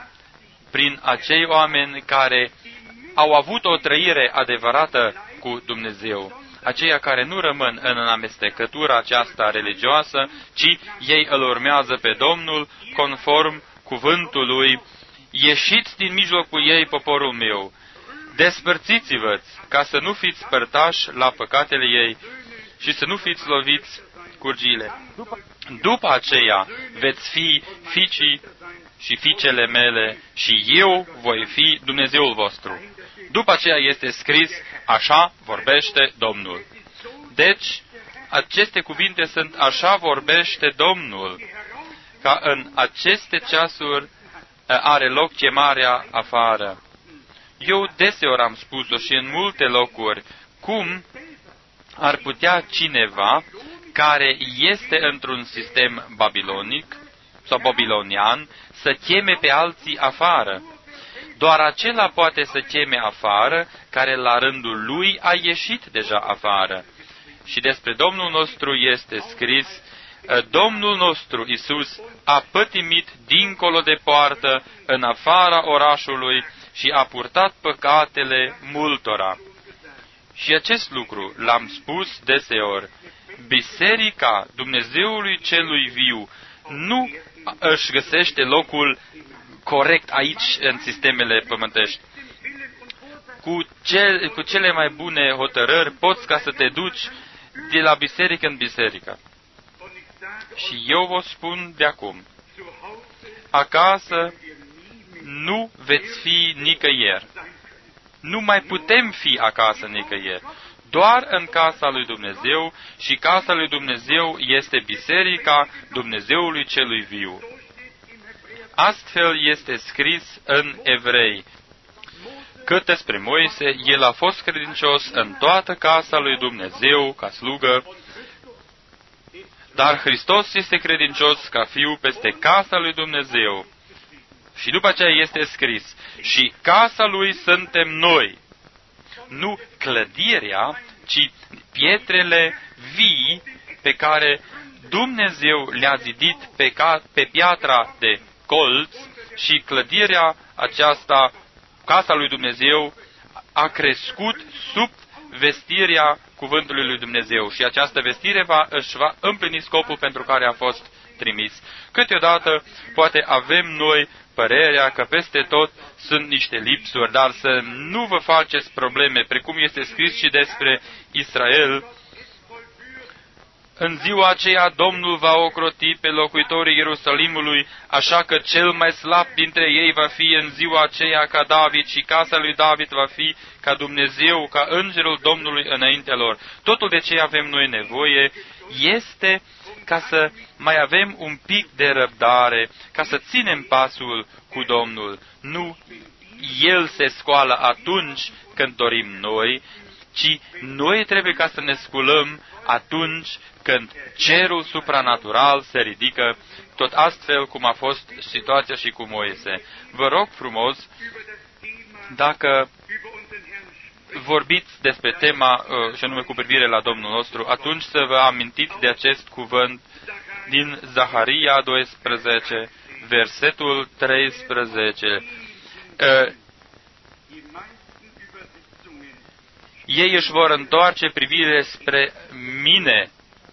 prin acei oameni care au avut o trăire adevărată cu Dumnezeu. Aceia care nu rămân în amestecătura aceasta religioasă, ci ei îl urmează pe Domnul conform cuvântului. Ieșiți din mijlocul ei, poporul meu, despărțiți-vă ca să nu fiți părtași la păcatele ei și să nu fiți loviți cu urgiile. După aceea veți fi fiicii și fiicele mele și eu voi fi Dumnezeul vostru. După aceea este scris, așa vorbește Domnul. Deci, aceste cuvinte sunt, așa vorbește Domnul, ca în aceste ceasuri are loc chemarea afară. Eu deseori am spus-o și în multe locuri, cum ar putea cineva care este într-un sistem babilonic sau babilonian să cheme pe alții afară. Doar acela poate să cheme afară care la rândul lui a ieșit deja afară. Și despre Domnul nostru este scris, Domnul nostru Iisus a pătimit dincolo de poartă, în afara orașului, și a purtat păcatele multora. Și acest lucru l-am spus deseori. Biserica Dumnezeului celui viu nu își găsește locul corect aici, în sistemele pământești. Cu cele mai bune hotărâri poți ca să te duci de la biserică în biserică. Și eu vă spun de acum, acasă nu veți fi nicăieri. Nu mai putem fi acasă nicăieri. Doar în casa lui Dumnezeu, și casa lui Dumnezeu este biserica Dumnezeului celui viu. Astfel este scris în Evrei. Cât despre Moise, el a fost credincios în toată casa lui Dumnezeu ca slugă, dar Hristos este credincios ca fiu peste casa lui Dumnezeu. Și după aceea este scris, și casa lui suntem noi, nu clădirea, ci pietrele vii pe care Dumnezeu le-a zidit pe piatra de colț, și clădirea aceasta, casa lui Dumnezeu, a crescut sub vestirea cuvântului lui Dumnezeu și această vestire își va împlini scopul pentru care a fost trimis. Câteodată poate avem noi părerea că peste tot sunt niște lipsuri, dar să nu vă faceți probleme, precum este scris și despre Israel, În ziua aceea Domnul va ocroti pe locuitorii Ierusalimului, așa că cel mai slab dintre ei va fi în ziua aceea ca David și casa lui David va fi ca Dumnezeu, ca îngerul Domnului înaintea lor. Totul de ce avem noi nevoie este ca să mai avem un pic de răbdare, ca să ținem pasul cu Domnul. Nu El se scoală atunci când dorim noi, ci noi trebuie ca să ne sculăm atunci când cerul supranatural se ridică, tot astfel cum a fost situația și cu Moise. Vă rog frumos, dacă vorbiți despre tema, și anume cu privire la Domnul nostru, atunci să vă amintiți de acest cuvânt din Zaharia 12, versetul 13. Ei își vor întoarce privirile spre mine,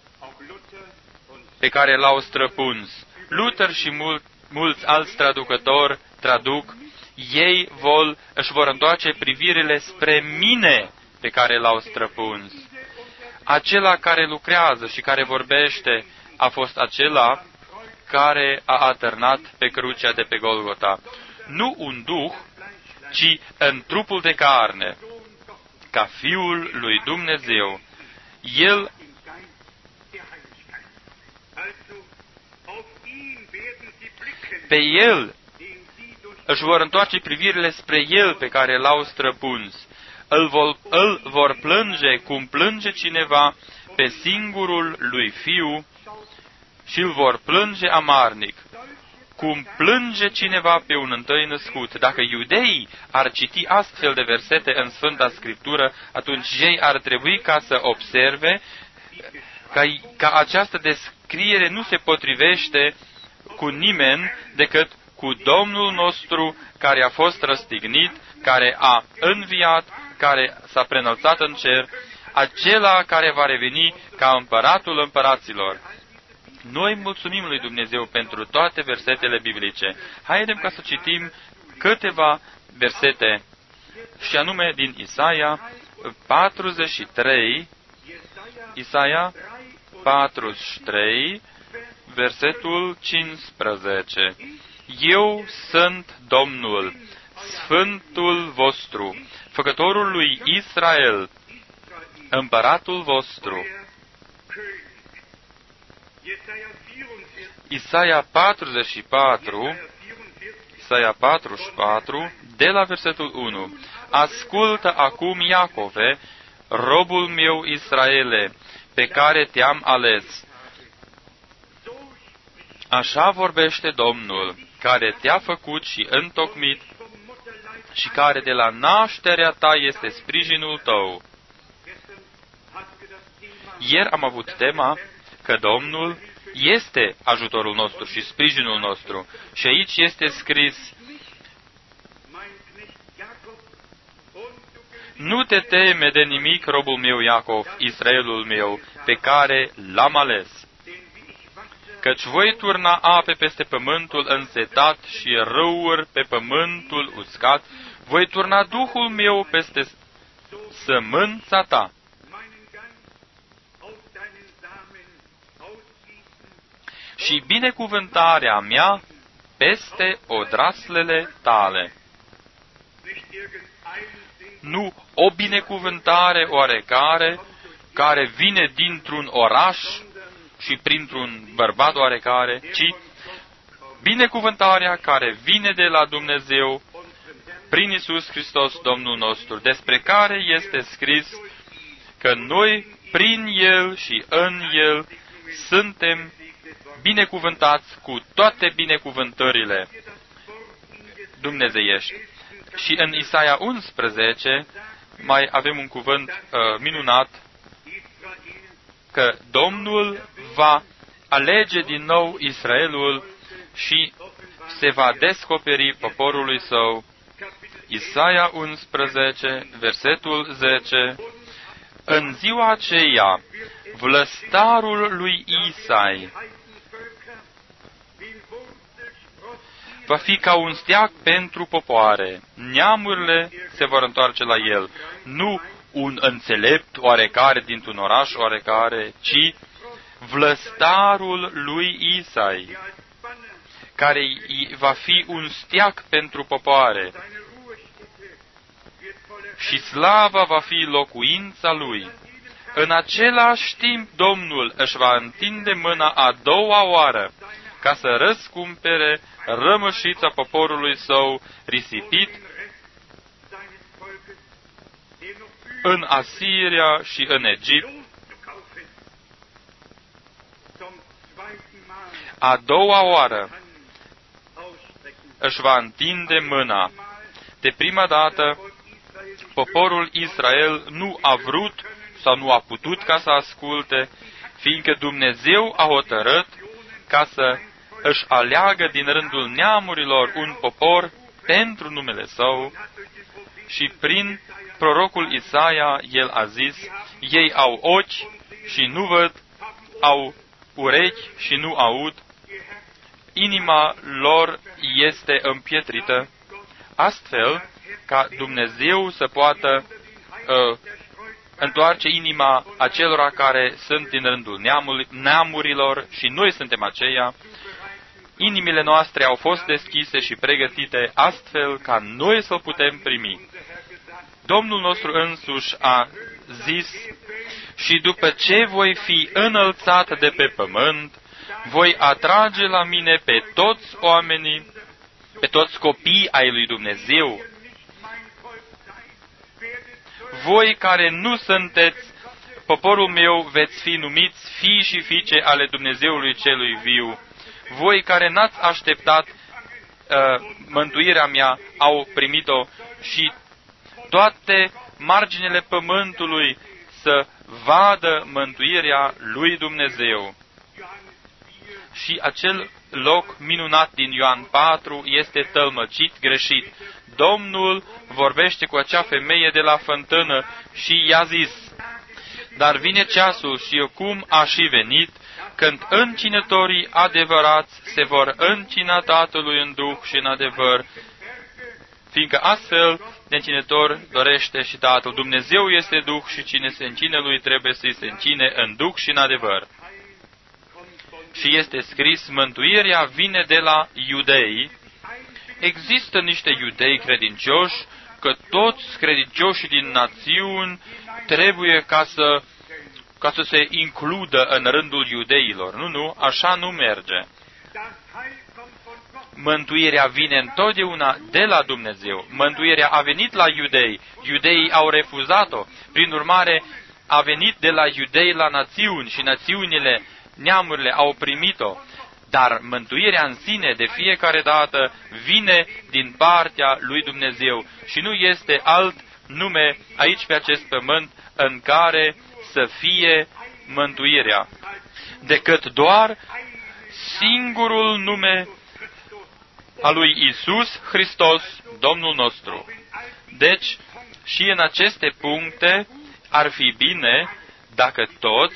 pe care l-au străpuns. Luther și mulți alți traducători traduc, ei își vor întoarce privirile spre mine, pe care l-au străpuns. Acela care lucrează și care vorbește a fost acela care a atârnat pe crucea de pe Golgota. Nu un duh, ci în trupul de carne, ca Fiul lui Dumnezeu. El pe El își vor întoarce privirile spre El pe care l-au străpuns. Îl vor plânge cum plânge cineva pe singurul lui Fiu și îl vor plânge amarnic, cum plânge cineva pe un întâi născut. Dacă iudeii ar citi astfel de versete în Sfânta Scriptură, atunci ei ar trebui ca să observe că această descriere nu se potrivește cu nimeni decât cu Domnul nostru care a fost răstignit, care a înviat, care s-a preînălțat în cer, acela care va reveni ca împăratul împăraților. Noi mulțumim lui Dumnezeu pentru toate versetele biblice. Haidem ca să citim câteva versete, și anume din Isaia 43, Isaia 43, versetul 15. Eu sunt Domnul, Sfântul vostru, Făcătorul lui Israel, Împăratul vostru. Isaia 44, de la versetul 1. Ascultă acum, Iacove, robul meu Israele, pe care te-am ales. Așa vorbește Domnul, care te-a făcut și întocmit și care de la nașterea ta este sprijinul tău. Ieri am avut tema că Domnul este ajutorul nostru și sprijinul nostru. Și aici este scris: nu te teme de nimic, robul meu Iacov, Israelul meu, pe care l-am ales. Căci voi turna ape peste pământul însetat și râuri pe pământul uscat, voi turna Duhul meu peste sămânța ta. Și binecuvântarea mea peste odraslele tale. Nu o binecuvântare oarecare care vine dintr-un oraș și printr-un bărbat oarecare, ci binecuvântarea care vine de la Dumnezeu prin Iisus Hristos, Domnul nostru, despre care este scris că noi, prin El și în El, suntem binecuvântați cu toate binecuvântările dumnezeiești. Și în Isaia 11 mai avem un cuvânt minunat, că Domnul va alege din nou Israelul și se va descoperi poporului său. Isaia 11, versetul 10. În ziua aceea, vlăstarul lui Isai va fi ca un steag pentru popoare. Neamurile se vor întoarce la el. Nu un înțelept oarecare dintr-un oraș oarecare, ci vlăstarul lui Isai, care va fi un steag pentru popoare, și slava va fi locuința lui. În același timp, Domnul își va întinde mâna a doua oară, ca să răscumpere rămășița poporului său risipit în Asiria și în Egipt. A doua oară își va întinde mâna. De prima dată, poporul Israel nu a vrut sau nu a putut ca să asculte, fiindcă Dumnezeu a hotărât ca să își aleagă din rândul neamurilor un popor pentru numele Său, și prin prorocul Isaia el a zis: ei au ochi și nu văd, au urechi și nu aud, inima lor este împietrită, astfel ca Dumnezeu să poată întoarce inima acelora care sunt din rândul neamurilor, și noi suntem aceia. Inimile noastre au fost deschise și pregătite astfel ca noi să-L putem primi. Domnul nostru însuși a zis: și după ce voi fi înălțat de pe pământ, voi atrage la mine pe toți oamenii, pe toți copiii ai lui Dumnezeu. Voi care nu sunteți poporul meu veți fi numiți fii și fiice ale Dumnezeului celui viu. Voi care n-ați așteptat mântuirea mea, au primit-o, și toate marginile pământului să vadă mântuirea lui Dumnezeu. Și acel loc minunat din Ioan 4 este tălmăcit greșit. Domnul vorbește cu acea femeie de la fântână și i-a zis: dar vine ceasul și acum a și venit, când încinătorii adevărați se vor încina Tatălui în Duh și în adevăr, fiindcă astfel de încinător dorește și Tatăl. Dumnezeu este Duh și cine se încine Lui trebuie să-i se încine în Duh și în adevăr. Și este scris: mântuirea vine de la iudei. Există niște iudei credincioși, că toți credincioșii din națiuni trebuie ca să se includă în rândul iudeilor. Nu, așa nu merge. Mântuirea vine întotdeauna de la Dumnezeu. Mântuirea a venit la iudei. Iudeii au refuzat-o. Prin urmare, a venit de la iudei la națiuni și națiunile, neamurile au primit-o. Dar mântuirea în sine, de fiecare dată, vine din partea lui Dumnezeu și nu este alt nume aici pe acest pământ în care să fie mântuirea, decât doar singurul nume al lui Iisus Hristos, Domnul nostru. Deci, și în aceste puncte ar fi bine dacă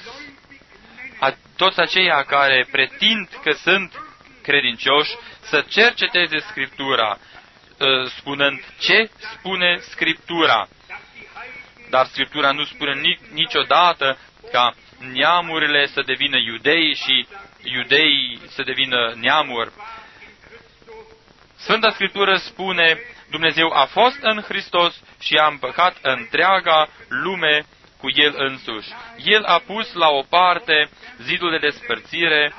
toți aceia care pretind că sunt credincioși să cerceteze Scriptura, spunând ce spune Scriptura. Dar Scriptura nu spune niciodată ca neamurile să devină iudei și iudeii să devină neamuri. Sfânta Scriptură spune: Dumnezeu a fost în Hristos și a împăcat întreaga lume cu El însuși. El a pus la o parte zidul de despărțire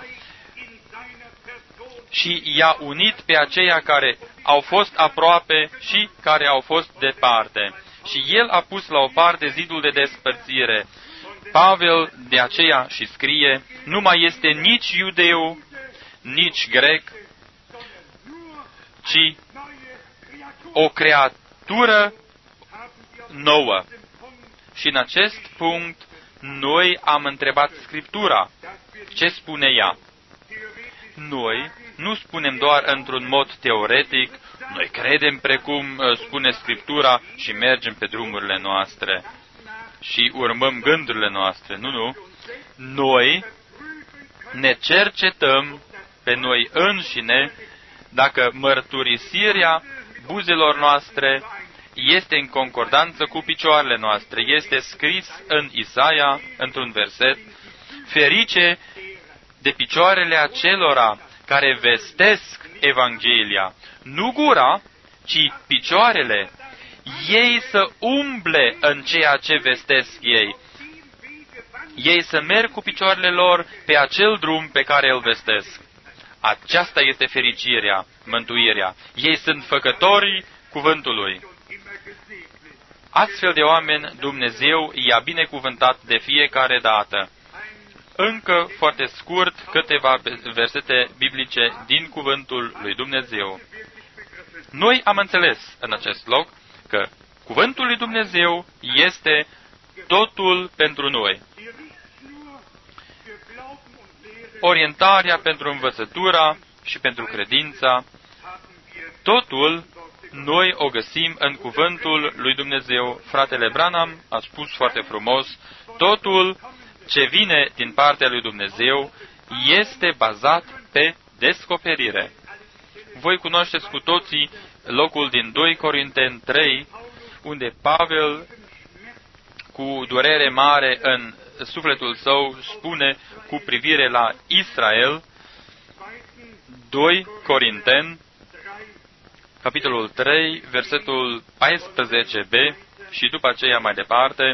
și i-a unit pe aceia care au fost aproape și care au fost departe. Și El a pus la o parte zidul de despărțire. Pavel de aceea și scrie: nu mai este nici iudeu, nici grec, ci o creatură nouă. Și în acest punct noi am întrebat Scriptura. Ce spune ea? Noi nu spunem doar într-un mod teoretic, noi credem precum spune Scriptura și mergem pe drumurile noastre și urmăm gândurile noastre. Nu. Noi ne cercetăm pe noi înșine dacă mărturisirea buzelor noastre este în concordanță cu picioarele noastre. Este scris în Isaia, într-un verset: ferice de picioarele acelora care vestesc Evanghelia. Nu gura, ci picioarele. Ei să umble în ceea ce vestesc ei. Ei să merg cu picioarele lor pe acel drum pe care îl vestesc. Aceasta este fericirea, mântuirea. Ei sunt făcătorii cuvântului. Astfel de oameni Dumnezeu i-a binecuvântat de fiecare dată. Încă foarte scurt câteva versete biblice din cuvântul lui Dumnezeu. Noi am înțeles în acest loc că cuvântul lui Dumnezeu este totul pentru noi. Orientarea pentru învățătura și pentru credința, totul noi o găsim în cuvântul lui Dumnezeu. Fratele Branham a spus foarte frumos, totul ce vine din partea lui Dumnezeu este bazat pe descoperire. Voi cunoașteți cu toții locul din 2 Corinteni 3, unde Pavel, cu durere mare în sufletul său, spune cu privire la Israel, 2 Corinteni, capitolul 3, versetul 14b și după aceea mai departe,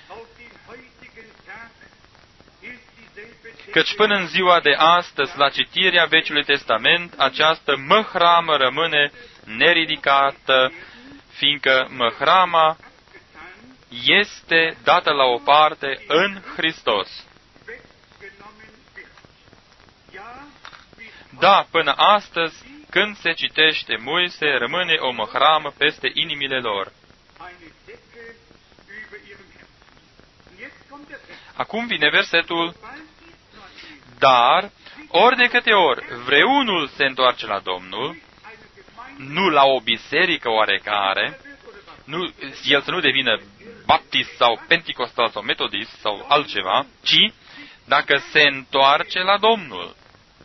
căci până în ziua de astăzi, la citirea Vechiului Testament, această măhramă rămâne neridicată, fiindcă măhrama este dată la o parte în Hristos. Da, până astăzi, când se citește Moise, rămâne o măhramă peste inimile lor. Acum vine versetul, dar, ori de câte ori vreunul se întoarce la Domnul, nu la o biserică oarecare, el să nu devină baptist sau penticostal sau metodist sau altceva, ci dacă se întoarce la Domnul,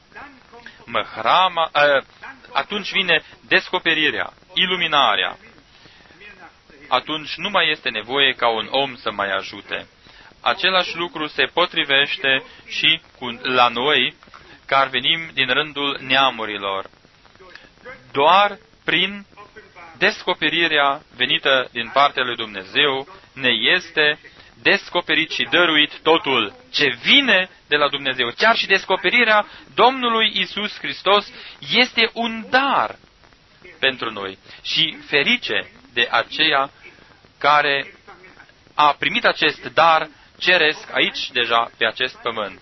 atunci vine descoperirea, iluminarea. Atunci nu mai este nevoie ca un om să mai ajute. Același lucru se potrivește și la noi, care venim din rândul neamurilor. Doar prin descoperirea venită din partea lui Dumnezeu ne este descoperit și dăruit totul ce vine de la Dumnezeu. Chiar și descoperirea Domnului Isus Hristos este un dar pentru noi. Și ferice de aceea care a primit acest dar ceresc aici deja pe acest pământ.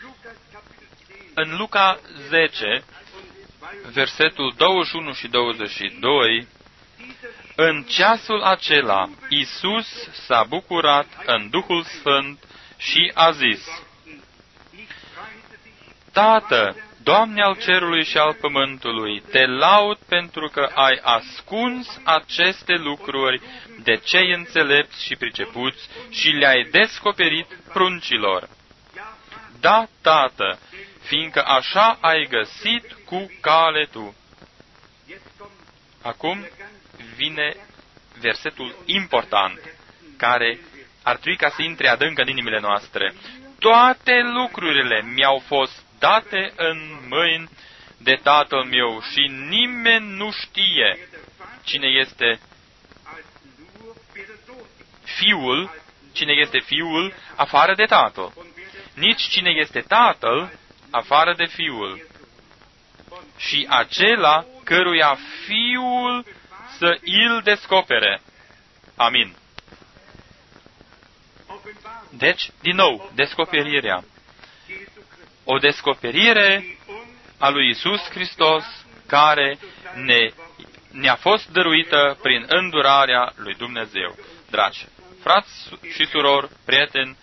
În Luca 10, versetul 21 și 22, în ceasul acela, Iisus s-a bucurat în Duhul Sfânt și a zis, Tată, Doamne al cerului și al pământului, te laud pentru că ai ascuns aceste lucruri de cei înțelepți și pricepuți și le-ai descoperit pruncilor. Da, Tată, fiindcă așa ai găsit cu cale tu. Acum vine versetul important, care ar trebui ca să intre adânc în inimile noastre. Toate lucrurile mi-au fost date în mâini de Tatăl meu și nimeni nu știe cine este Fiul afară de Tatăl, nici cine este Tatăl afară de Fiul, și acela căruia Fiul să îl descopere. Amin. Deci, din nou, descoperirea. O descoperire a lui Isus Hristos care ne-a fost dăruită prin îndurarea lui Dumnezeu. Dragi frați și surori, prieteni,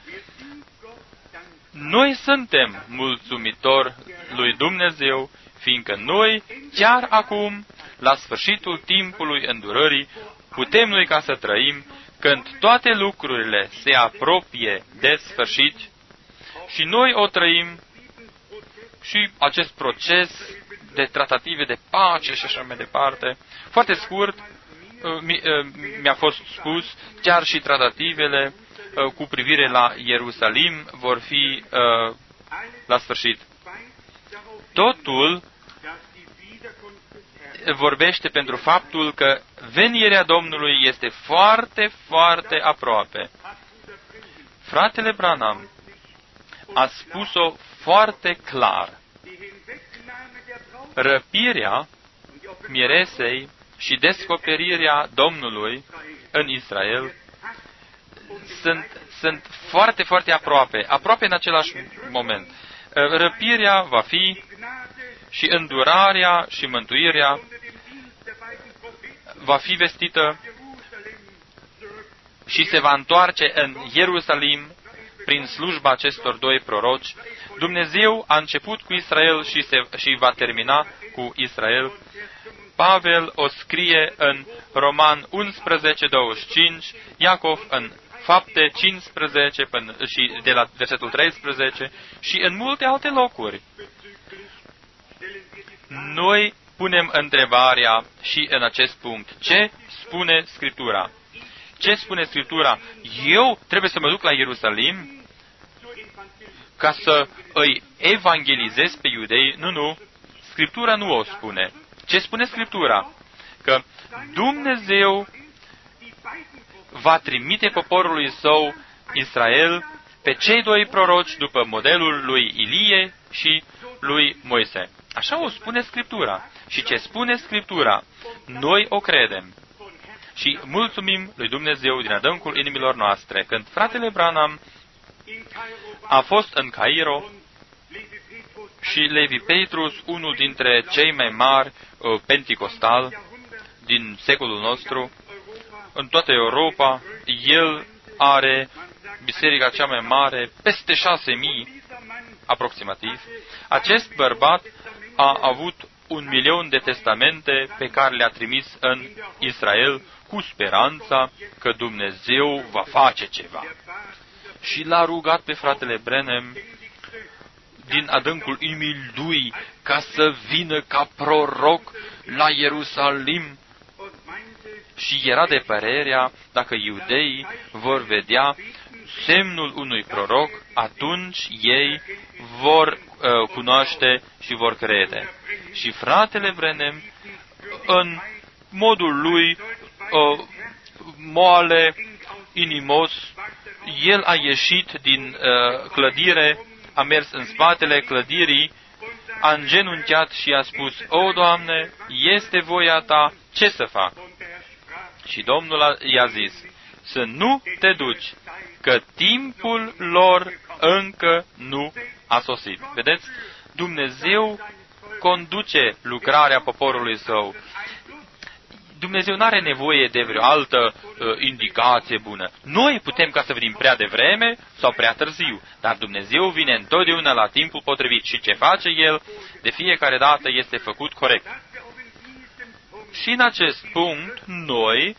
noi suntem mulțumitori lui Dumnezeu, fiindcă noi, chiar acum, la sfârșitul timpului îndurării, putem noi ca să trăim când toate lucrurile se apropie de sfârșit și noi o trăim și acest proces de tratative de pace și așa mai departe. Foarte scurt, mi-a fost spus, chiar și tratativele cu privire la Ierusalim vor fi la sfârșit. totul vorbește pentru faptul că venirea Domnului este foarte, foarte aproape. Fratele Branham a spus-o foarte clar. Răpirea miresei și descoperirea Domnului în Israel sunt foarte, foarte aproape în același moment. Răpirea va fi și îndurarea și mântuirea va fi vestită și se va întoarce în Ierusalim prin slujba acestor doi proroci. Dumnezeu a început cu Israel și va termina cu Israel. Pavel o scrie în Roman 11:25, Iacov în Fapte 15 și de la versetul 13 și în multe alte locuri. Noi punem întrebarea și în acest punct. Ce spune Scriptura? Ce spune Scriptura? Eu trebuie să mă duc la Ierusalim ca să îi evangelizez pe iudei? Nu. Scriptura nu o spune. Ce spune Scriptura? Că Dumnezeu va trimite poporului său, Israel, pe cei doi proroci după modelul lui Ilie și lui Moise. Așa o spune Scriptura. Și ce spune Scriptura, noi o credem. Și mulțumim lui Dumnezeu din adâncul inimilor noastre. Când fratele Branham a fost în Cairo și Levi Petrus, unul dintre cei mai mari penticostali din secolul nostru, în toată Europa, el are biserica cea mai mare, peste 6.000 aproximativ. Acest bărbat a avut 1.000.000 de testamente pe care le-a trimis în Israel cu speranța că Dumnezeu va face ceva. Și l-a rugat pe fratele Branham din adâncul inimii lui ca să vină ca proroc la Ierusalim. Și era de părerea, dacă iudeii vor vedea semnul unui proroc, atunci ei vor cunoaște și vor crede. Și fratele Branham, în modul lui moale, inimos, el a ieșit din clădire, a mers în spatele clădirii, a îngenunchiat și a spus: O, Doamne, este voia Ta, ce să fac? Și Domnul i-a zis: să nu te duci, că timpul lor încă nu a sosit. Vedeți? Dumnezeu conduce lucrarea poporului său. Dumnezeu nu are nevoie de vreo altă indicație bună. Noi putem ca să venim prea devreme sau prea târziu, dar Dumnezeu vine întotdeauna la timpul potrivit și ce face El, de fiecare dată este făcut corect. Și în acest punct, noi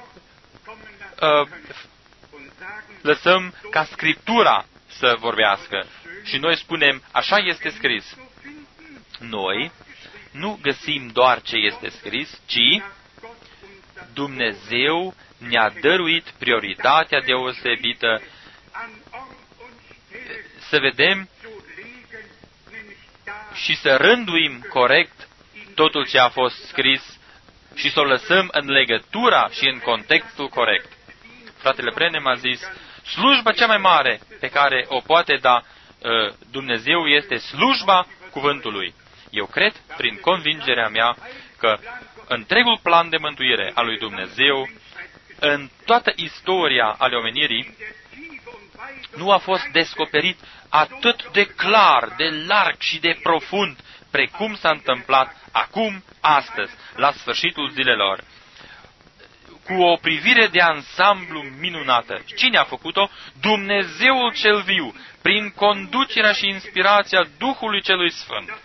lăsăm ca Scriptura să vorbească și noi spunem, așa este scris. Noi nu găsim doar ce este scris, ci Dumnezeu ne-a dăruit prioritatea deosebită să vedem și să rânduim corect totul ce a fost scris și să o lăsăm în legătura și în contextul corect. Fratele Branham a zis, slujba cea mai mare pe care o poate da Dumnezeu este slujba cuvântului. Eu cred, prin convingerea mea, că întregul plan de mântuire al lui Dumnezeu, în toată istoria ale omenirii, nu a fost descoperit atât de clar, de larg și de profund, precum s-a întâmplat acum, astăzi, la sfârșitul zilelor, cu o privire de ansamblu minunată. Cine a făcut-o? Dumnezeul cel viu, prin conducerea și inspirația Duhului Celui Sfânt.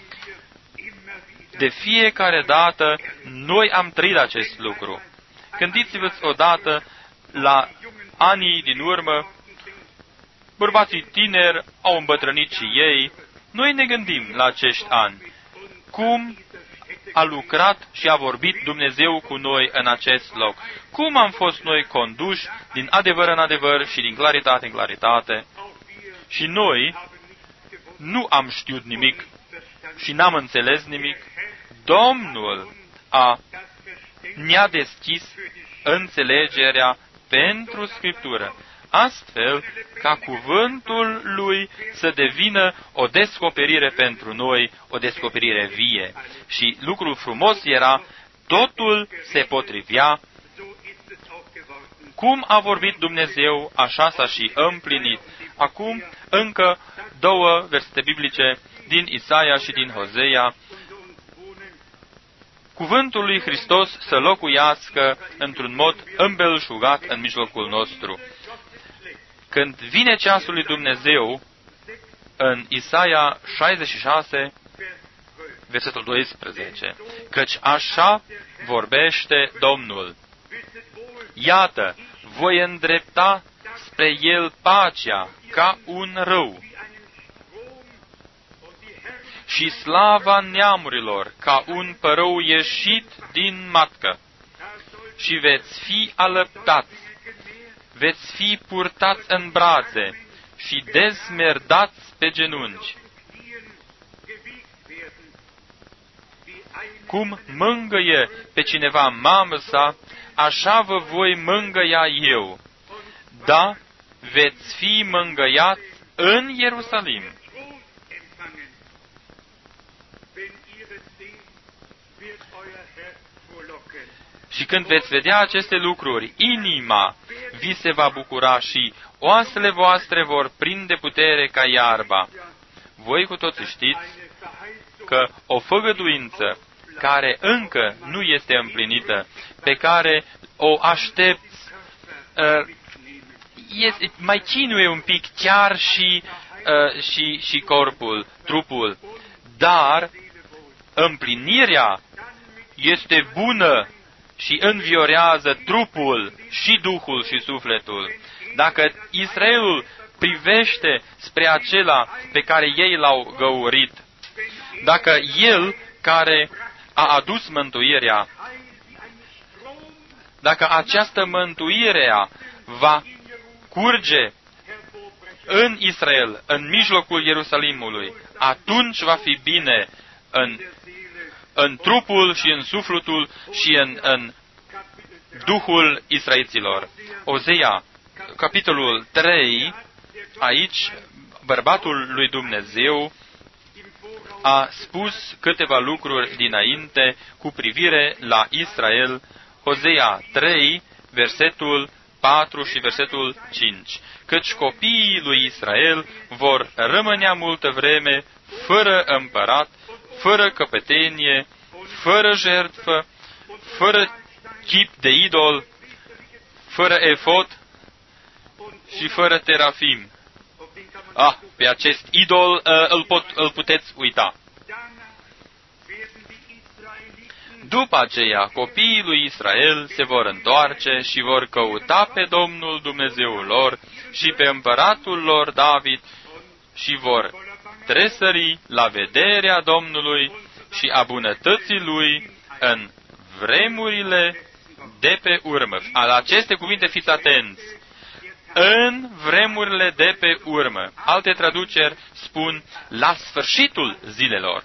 De fiecare dată, noi am trăit acest lucru. Gândiți-vă odată la anii din urmă, bărbații tineri au îmbătrânit și ei. Noi ne gândim la acești ani. Cum a lucrat și a vorbit Dumnezeu cu noi în acest loc. Cum am fost noi conduși din adevăr în adevăr și din claritate în claritate. Și noi nu am știut nimic și n-am înțeles nimic, Domnul ne-a deschis înțelegerea pentru Scriptură, astfel ca cuvântul Lui să devină o descoperire pentru noi, o descoperire vie. Și lucrul frumos era, totul se potrivea. Cum a vorbit Dumnezeu, așa s-a și împlinit. Acum, încă 2 versete biblice din Isaia și din Hosea. Cuvântul lui Hristos să locuiască într-un mod îmbelșugat în mijlocul nostru. Când vine ceasul lui Dumnezeu, în Isaia 66, versetul 12, căci așa vorbește Domnul. Iată, voi îndrepta spre el pacea ca un râu și slava neamurilor ca un părău ieșit din matcă. Și veți fi alăptați, veți fi purtați în brațe și dezmerdați pe genunchi. Cum mângâie pe cineva mamă sa, așa vă voi mângâia eu. Da, veți fi mângâiați în Ierusalim. Și când veți vedea aceste lucruri, inima vi se va bucura și oasele voastre vor prinde putere ca iarba. Voi cu toții știți că o făgăduință care încă nu este împlinită, pe care o aștepți, mai chinuie un pic chiar și corpul, trupul, dar împlinirea este bună și înviorează trupul și duhul și sufletul. Dacă Israelul privește spre acela pe care ei l-au găurit, dacă el care a adus mântuirea, dacă această mântuire va curge în Israel, în mijlocul Ierusalimului, atunci va fi bine în trupul și în sufletul și în duhul israeliților. Ozea, capitolul 3, aici bărbatul lui Dumnezeu a spus câteva lucruri dinainte cu privire la Israel. Ozea 3, versetul 4 și versetul 5. Căci copiii lui Israel vor rămânea multă vreme fără împărat, fără căpetenie, fără jertfă, fără chip de idol, fără efod și fără terafim. Pe acest idol îl puteți uita. După aceea, copiii lui Israel se vor întoarce și vor căuta pe Domnul Dumnezeul lor și pe împăratul lor David și vor tresări la vederea Domnului și a bunătății Lui în vremurile de pe urmă. La aceste cuvinte fiți atenți. În vremurile de pe urmă. Alte traduceri spun la sfârșitul zilelor.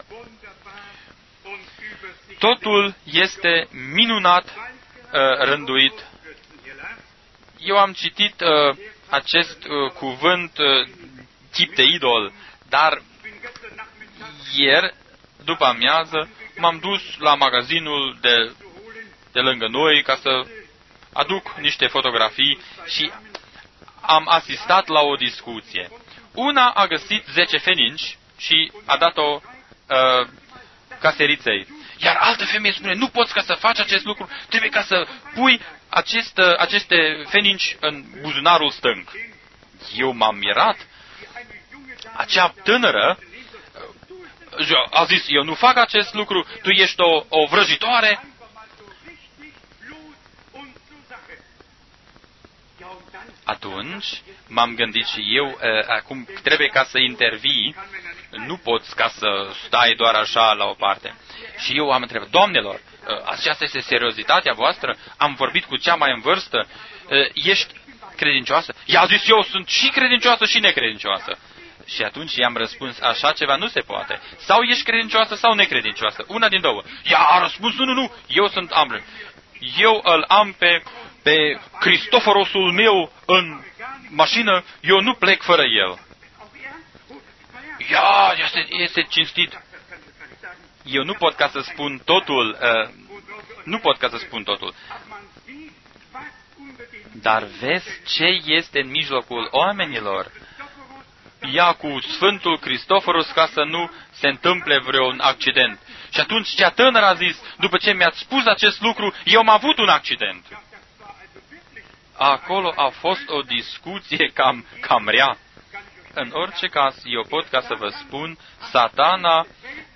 Totul este minunat rânduit. Eu am citit acest cuvânt tip de idol, dar ieri, după amiază, m-am dus la magazinul de lângă noi ca să aduc niște fotografii și am asistat la o discuție. Una a găsit 10 feninci și a dat-o caseriței. Iar altă femeie spune, nu poți ca să faci acest lucru, trebuie ca să pui aceste feninci în buzunarul stâng. Eu m-am mirat. Acea tânără a zis, eu nu fac acest lucru, tu ești o vrăjitoare. Atunci m-am gândit și eu, acum trebuie ca să intervii, nu poți ca să stai doar așa la o parte. Și eu am întrebat, doamnelor, aceasta este seriozitatea voastră? Am vorbit cu cea mai în vârstă, ești credincioasă? Ea a zis, eu sunt și credincioasă și necredincioasă. Și atunci i-am răspuns, așa ceva nu se poate. Sau ești credincioasă sau necredincioasă. Una din două. Ea a răspuns, nu, eu sunt ambele. Eu îl am pe Cristoforosul meu în mașină, eu nu plec fără el. Este cinstit. Eu nu pot ca să spun totul, Dar vezi ce este în mijlocul oamenilor? Ia cu Sfântul Cristoforos ca să nu se întâmple vreun accident. Și atunci cea tânără a zis, după ce mi-ați spus acest lucru, eu am avut un accident. Acolo a fost o discuție cam rea. În orice caz, eu pot ca să vă spun, Satana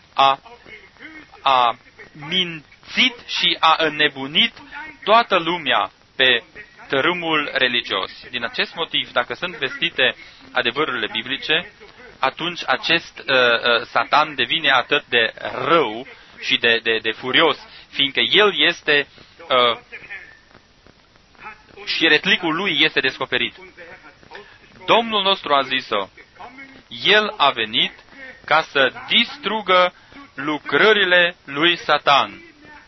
a mințit și a înnebunit toată lumea pe tărâmul religios. Din acest motiv, dacă sunt vestite adevărurile biblice, atunci acest Satan devine atât de rău și de furios, fiindcă el este și retlicul lui este descoperit. Domnul nostru a zis-o. El a venit ca să distrugă lucrările lui Satan.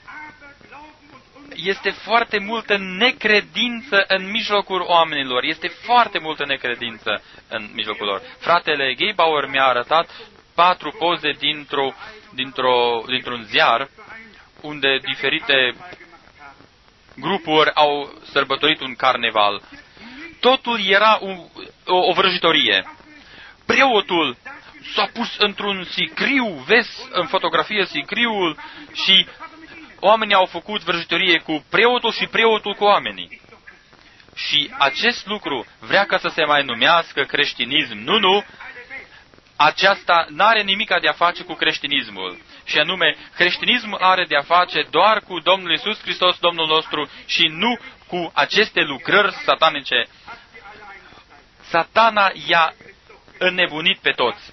Este foarte multă necredință în mijlocul oamenilor. Este foarte multă necredință în mijlocul lor. Fratele Geibauer mi-a arătat 4 poze dintr-un ziar unde diferite grupuri au sărbătorit un carneval. Totul era o vrăjitorie. Preotul s-a pus într-un sicriu, vezi în fotografie sicriul, și oamenii au făcut vrăjitorie cu preotul și preotul cu oamenii. Și acest lucru vrea ca să se mai numească creștinism. Nu, aceasta n-are nimic de a face cu creștinismul. Și anume, creștinismul are de a face doar cu Domnul Iisus Hristos, Domnul nostru, și nu cu aceste lucrări satanice. Satana i-a înnebunit pe toți.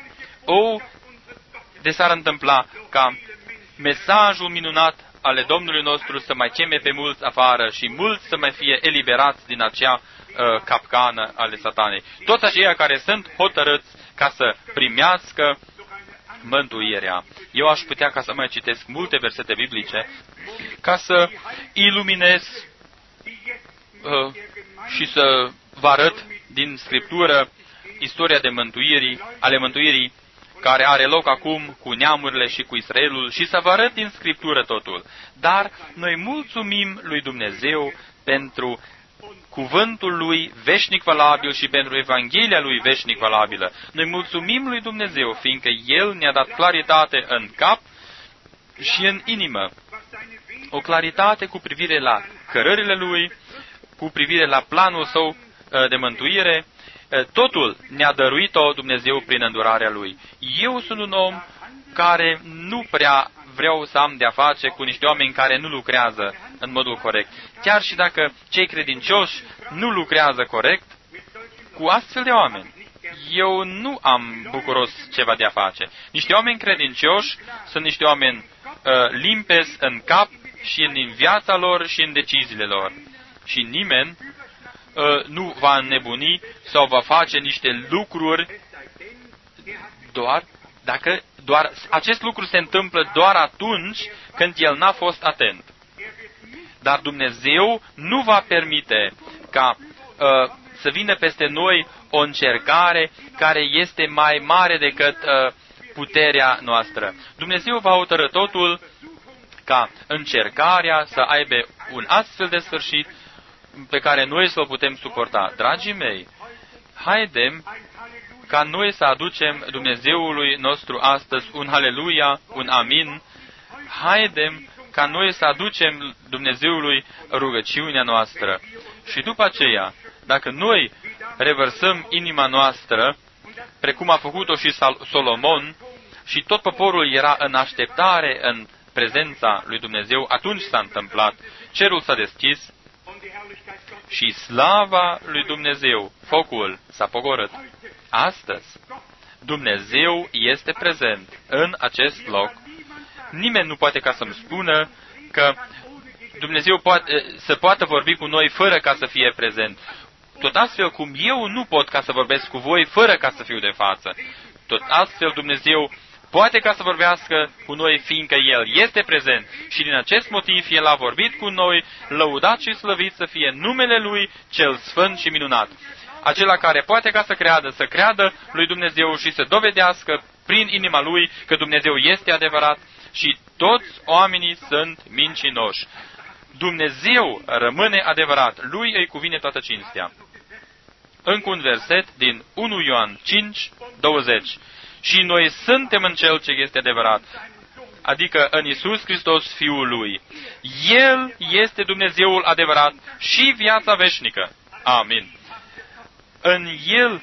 De s-ar întâmpla ca mesajul minunat ale Domnului nostru să mai cheme pe mulți afară și mulți să mai fie eliberați din acea capcană ale Satanei. Toți aceia care sunt hotărâți ca să primească mântuirea. Eu aș putea ca să mai citesc multe versete biblice ca să iluminez și să vă arăt din Scriptură istoria de mântuirii care are loc acum cu neamurile și cu Israelul, și să vă arăt din Scriptură totul. Dar noi mulțumim lui Dumnezeu pentru cuvântul lui veșnic valabil și pentru Evanghelia lui veșnic valabilă. Noi mulțumim lui Dumnezeu, fiindcă El ne-a dat claritate în cap și în inimă. O claritate cu privire la cărările Lui, cu privire la planul Său de mântuire. Totul ne-a dăruit-o Dumnezeu prin îndurarea Lui. Eu sunt un om care nu prea vreau să am de-a face cu niște oameni care nu lucrează în modul corect. Chiar și dacă cei credincioși nu lucrează corect, cu astfel de oameni eu nu am bucuros ceva de-a face. Niște oameni credincioși sunt niște oameni limpezi în cap și în viața lor și în deciziile lor. Și nimeni nu va înnebuni sau va face niște lucruri doar acest lucru se întâmplă doar atunci când el n-a fost atent. Dar Dumnezeu nu va permite ca să vină peste noi o încercare care este mai mare decât puterea noastră. Dumnezeu va hotărî totul ca încercarea să aibă un astfel de sfârșit pe care noi să o putem suporta. Dragii mei, haidem ca noi să aducem Dumnezeului nostru astăzi un haleluia, un amin. Haidem ca noi să aducem Dumnezeului rugăciunea noastră. Și după aceea, dacă noi revărsăm inima noastră, precum a făcut-o și Solomon, și tot poporul era în așteptare în prezența lui Dumnezeu, atunci s-a întâmplat. Cerul s-a deschis și slava lui Dumnezeu, focul, s-a pogorât. Astăzi, Dumnezeu este prezent în acest loc. Nimeni nu poate ca să-mi spună că Dumnezeu să poată vorbi cu noi fără ca să fie prezent. tot astfel cum eu nu pot ca să vorbesc cu voi fără ca să fiu de față. Tot astfel Dumnezeu poate ca să vorbească cu noi, fiindcă El este prezent și din acest motiv El a vorbit cu noi, lăudat și slăvit să fie numele Lui cel sfânt și minunat. Acela care poate ca să creadă lui Dumnezeu și să dovedească prin inima Lui că Dumnezeu este adevărat și toți oamenii sunt mincinoși. Dumnezeu rămâne adevărat, Lui îi cuvine toată cinstea. Încă un verset din 1 Ioan 5, 20. Și noi suntem în Cel ce este adevărat, adică în Iisus Hristos, Fiul Lui. El este Dumnezeul adevărat și viața veșnică. Amin. În El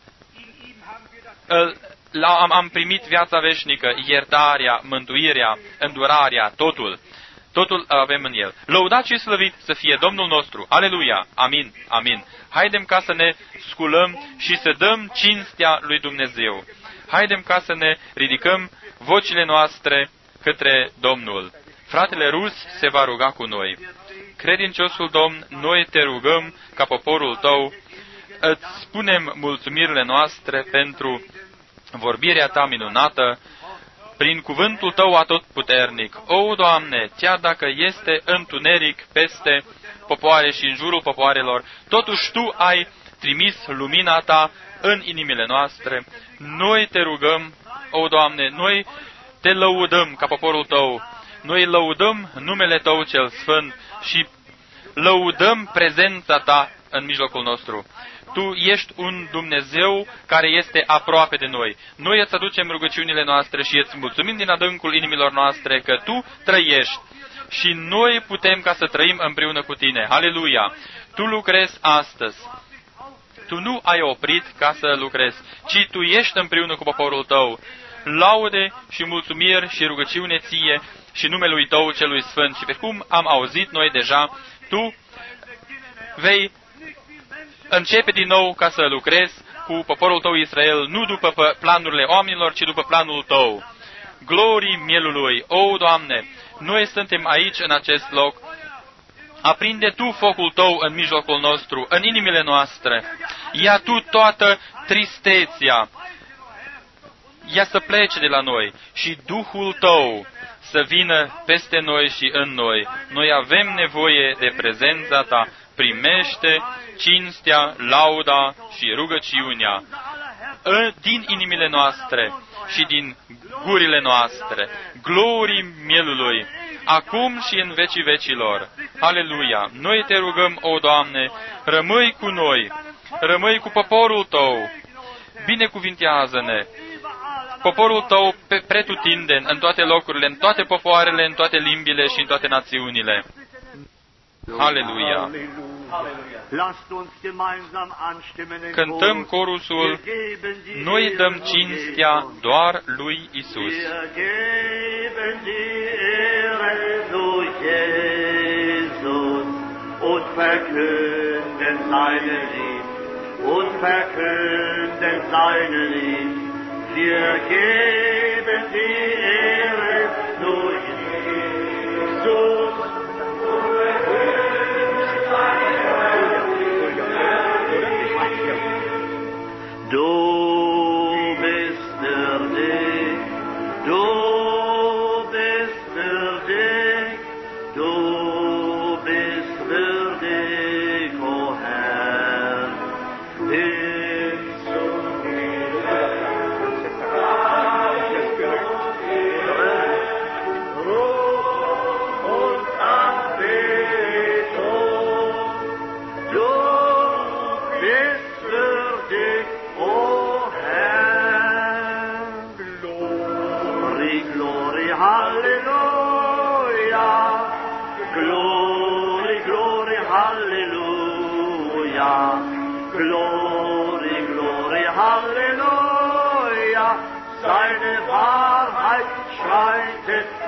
am primit viața veșnică, iertarea, mântuirea, îndurarea, totul. Totul avem în El. Lăudat și slăvit să fie Domnul nostru. Aleluia! Amin! Amin! Haidem ca să ne sculăm și să dăm cinstea lui Dumnezeu. Haidem ca să ne ridicăm vocile noastre către Domnul. Fratele Rus se va ruga cu noi. Credinciosul Domn, noi te rugăm ca poporul Tău, îți spunem mulțumirile noastre pentru vorbirea Ta minunată, prin cuvântul Tău atotputernic. O, Doamne, chiar dacă este întuneric peste popoare și în jurul popoarelor, totuși Tu ai trimis lumina Ta în inimile noastre. Noi te rugăm, o, Doamne, noi te lăudăm ca poporul Tău. Noi lăudăm numele Tău cel sfânt și lăudăm prezența Ta în mijlocul nostru. Tu ești un Dumnezeu care este aproape de noi. Noi îți aducem rugăciunile noastre și îți mulțumim din adâncul inimilor noastre că Tu trăiești și noi putem ca să trăim împreună cu Tine. Aleluia! Tu lucrezi astăzi. Tu nu ai oprit ca să lucrezi, ci Tu ești împreună cu poporul Tău. Laude și mulțumiri și rugăciune Ție și numelui Tău celui sfânt. Și pe cum am auzit noi deja, Tu vei începe din nou ca să lucrezi cu poporul Tău Israel, nu după planurile oamenilor, ci după planul Tău. Glorii mielului! O, Doamne, noi suntem aici în acest loc. Aprinde Tu focul Tău în mijlocul nostru, în inimile noastre. Ia Tu toată tristețea. Ia să plece de la noi și Duhul Tău să vină peste noi și în noi. Noi avem nevoie de prezența Ta. Primește cinstea, lauda și rugăciunea din inimile noastre și din gurile noastre. Glorii mielului, acum și în vecii vecilor. Aleluia! Noi te rugăm, o Doamne, rămâi cu noi, rămâi cu poporul Tău, binecuvintează-ne, poporul Tău pretutindeni, în toate locurile, în toate popoarele, în toate limbile și în toate națiunile. Aleluia! Cântăm corusul, noi dăm cinstea doar lui Isus. Und verkünden seine Lieb, und verkünden seine Lieb. Wir geben die Ehre durch Jesus. Du bist würdig, du bist würdig, du bist würdig, o Herr, hinzugehen. Ruhm und Anbetung, du bist würdig, o Herr. Glory, glory, Halleluja. Glory, glory, Halleluja. Glory, glory, Halleluja. Seine Wahrheit schreitet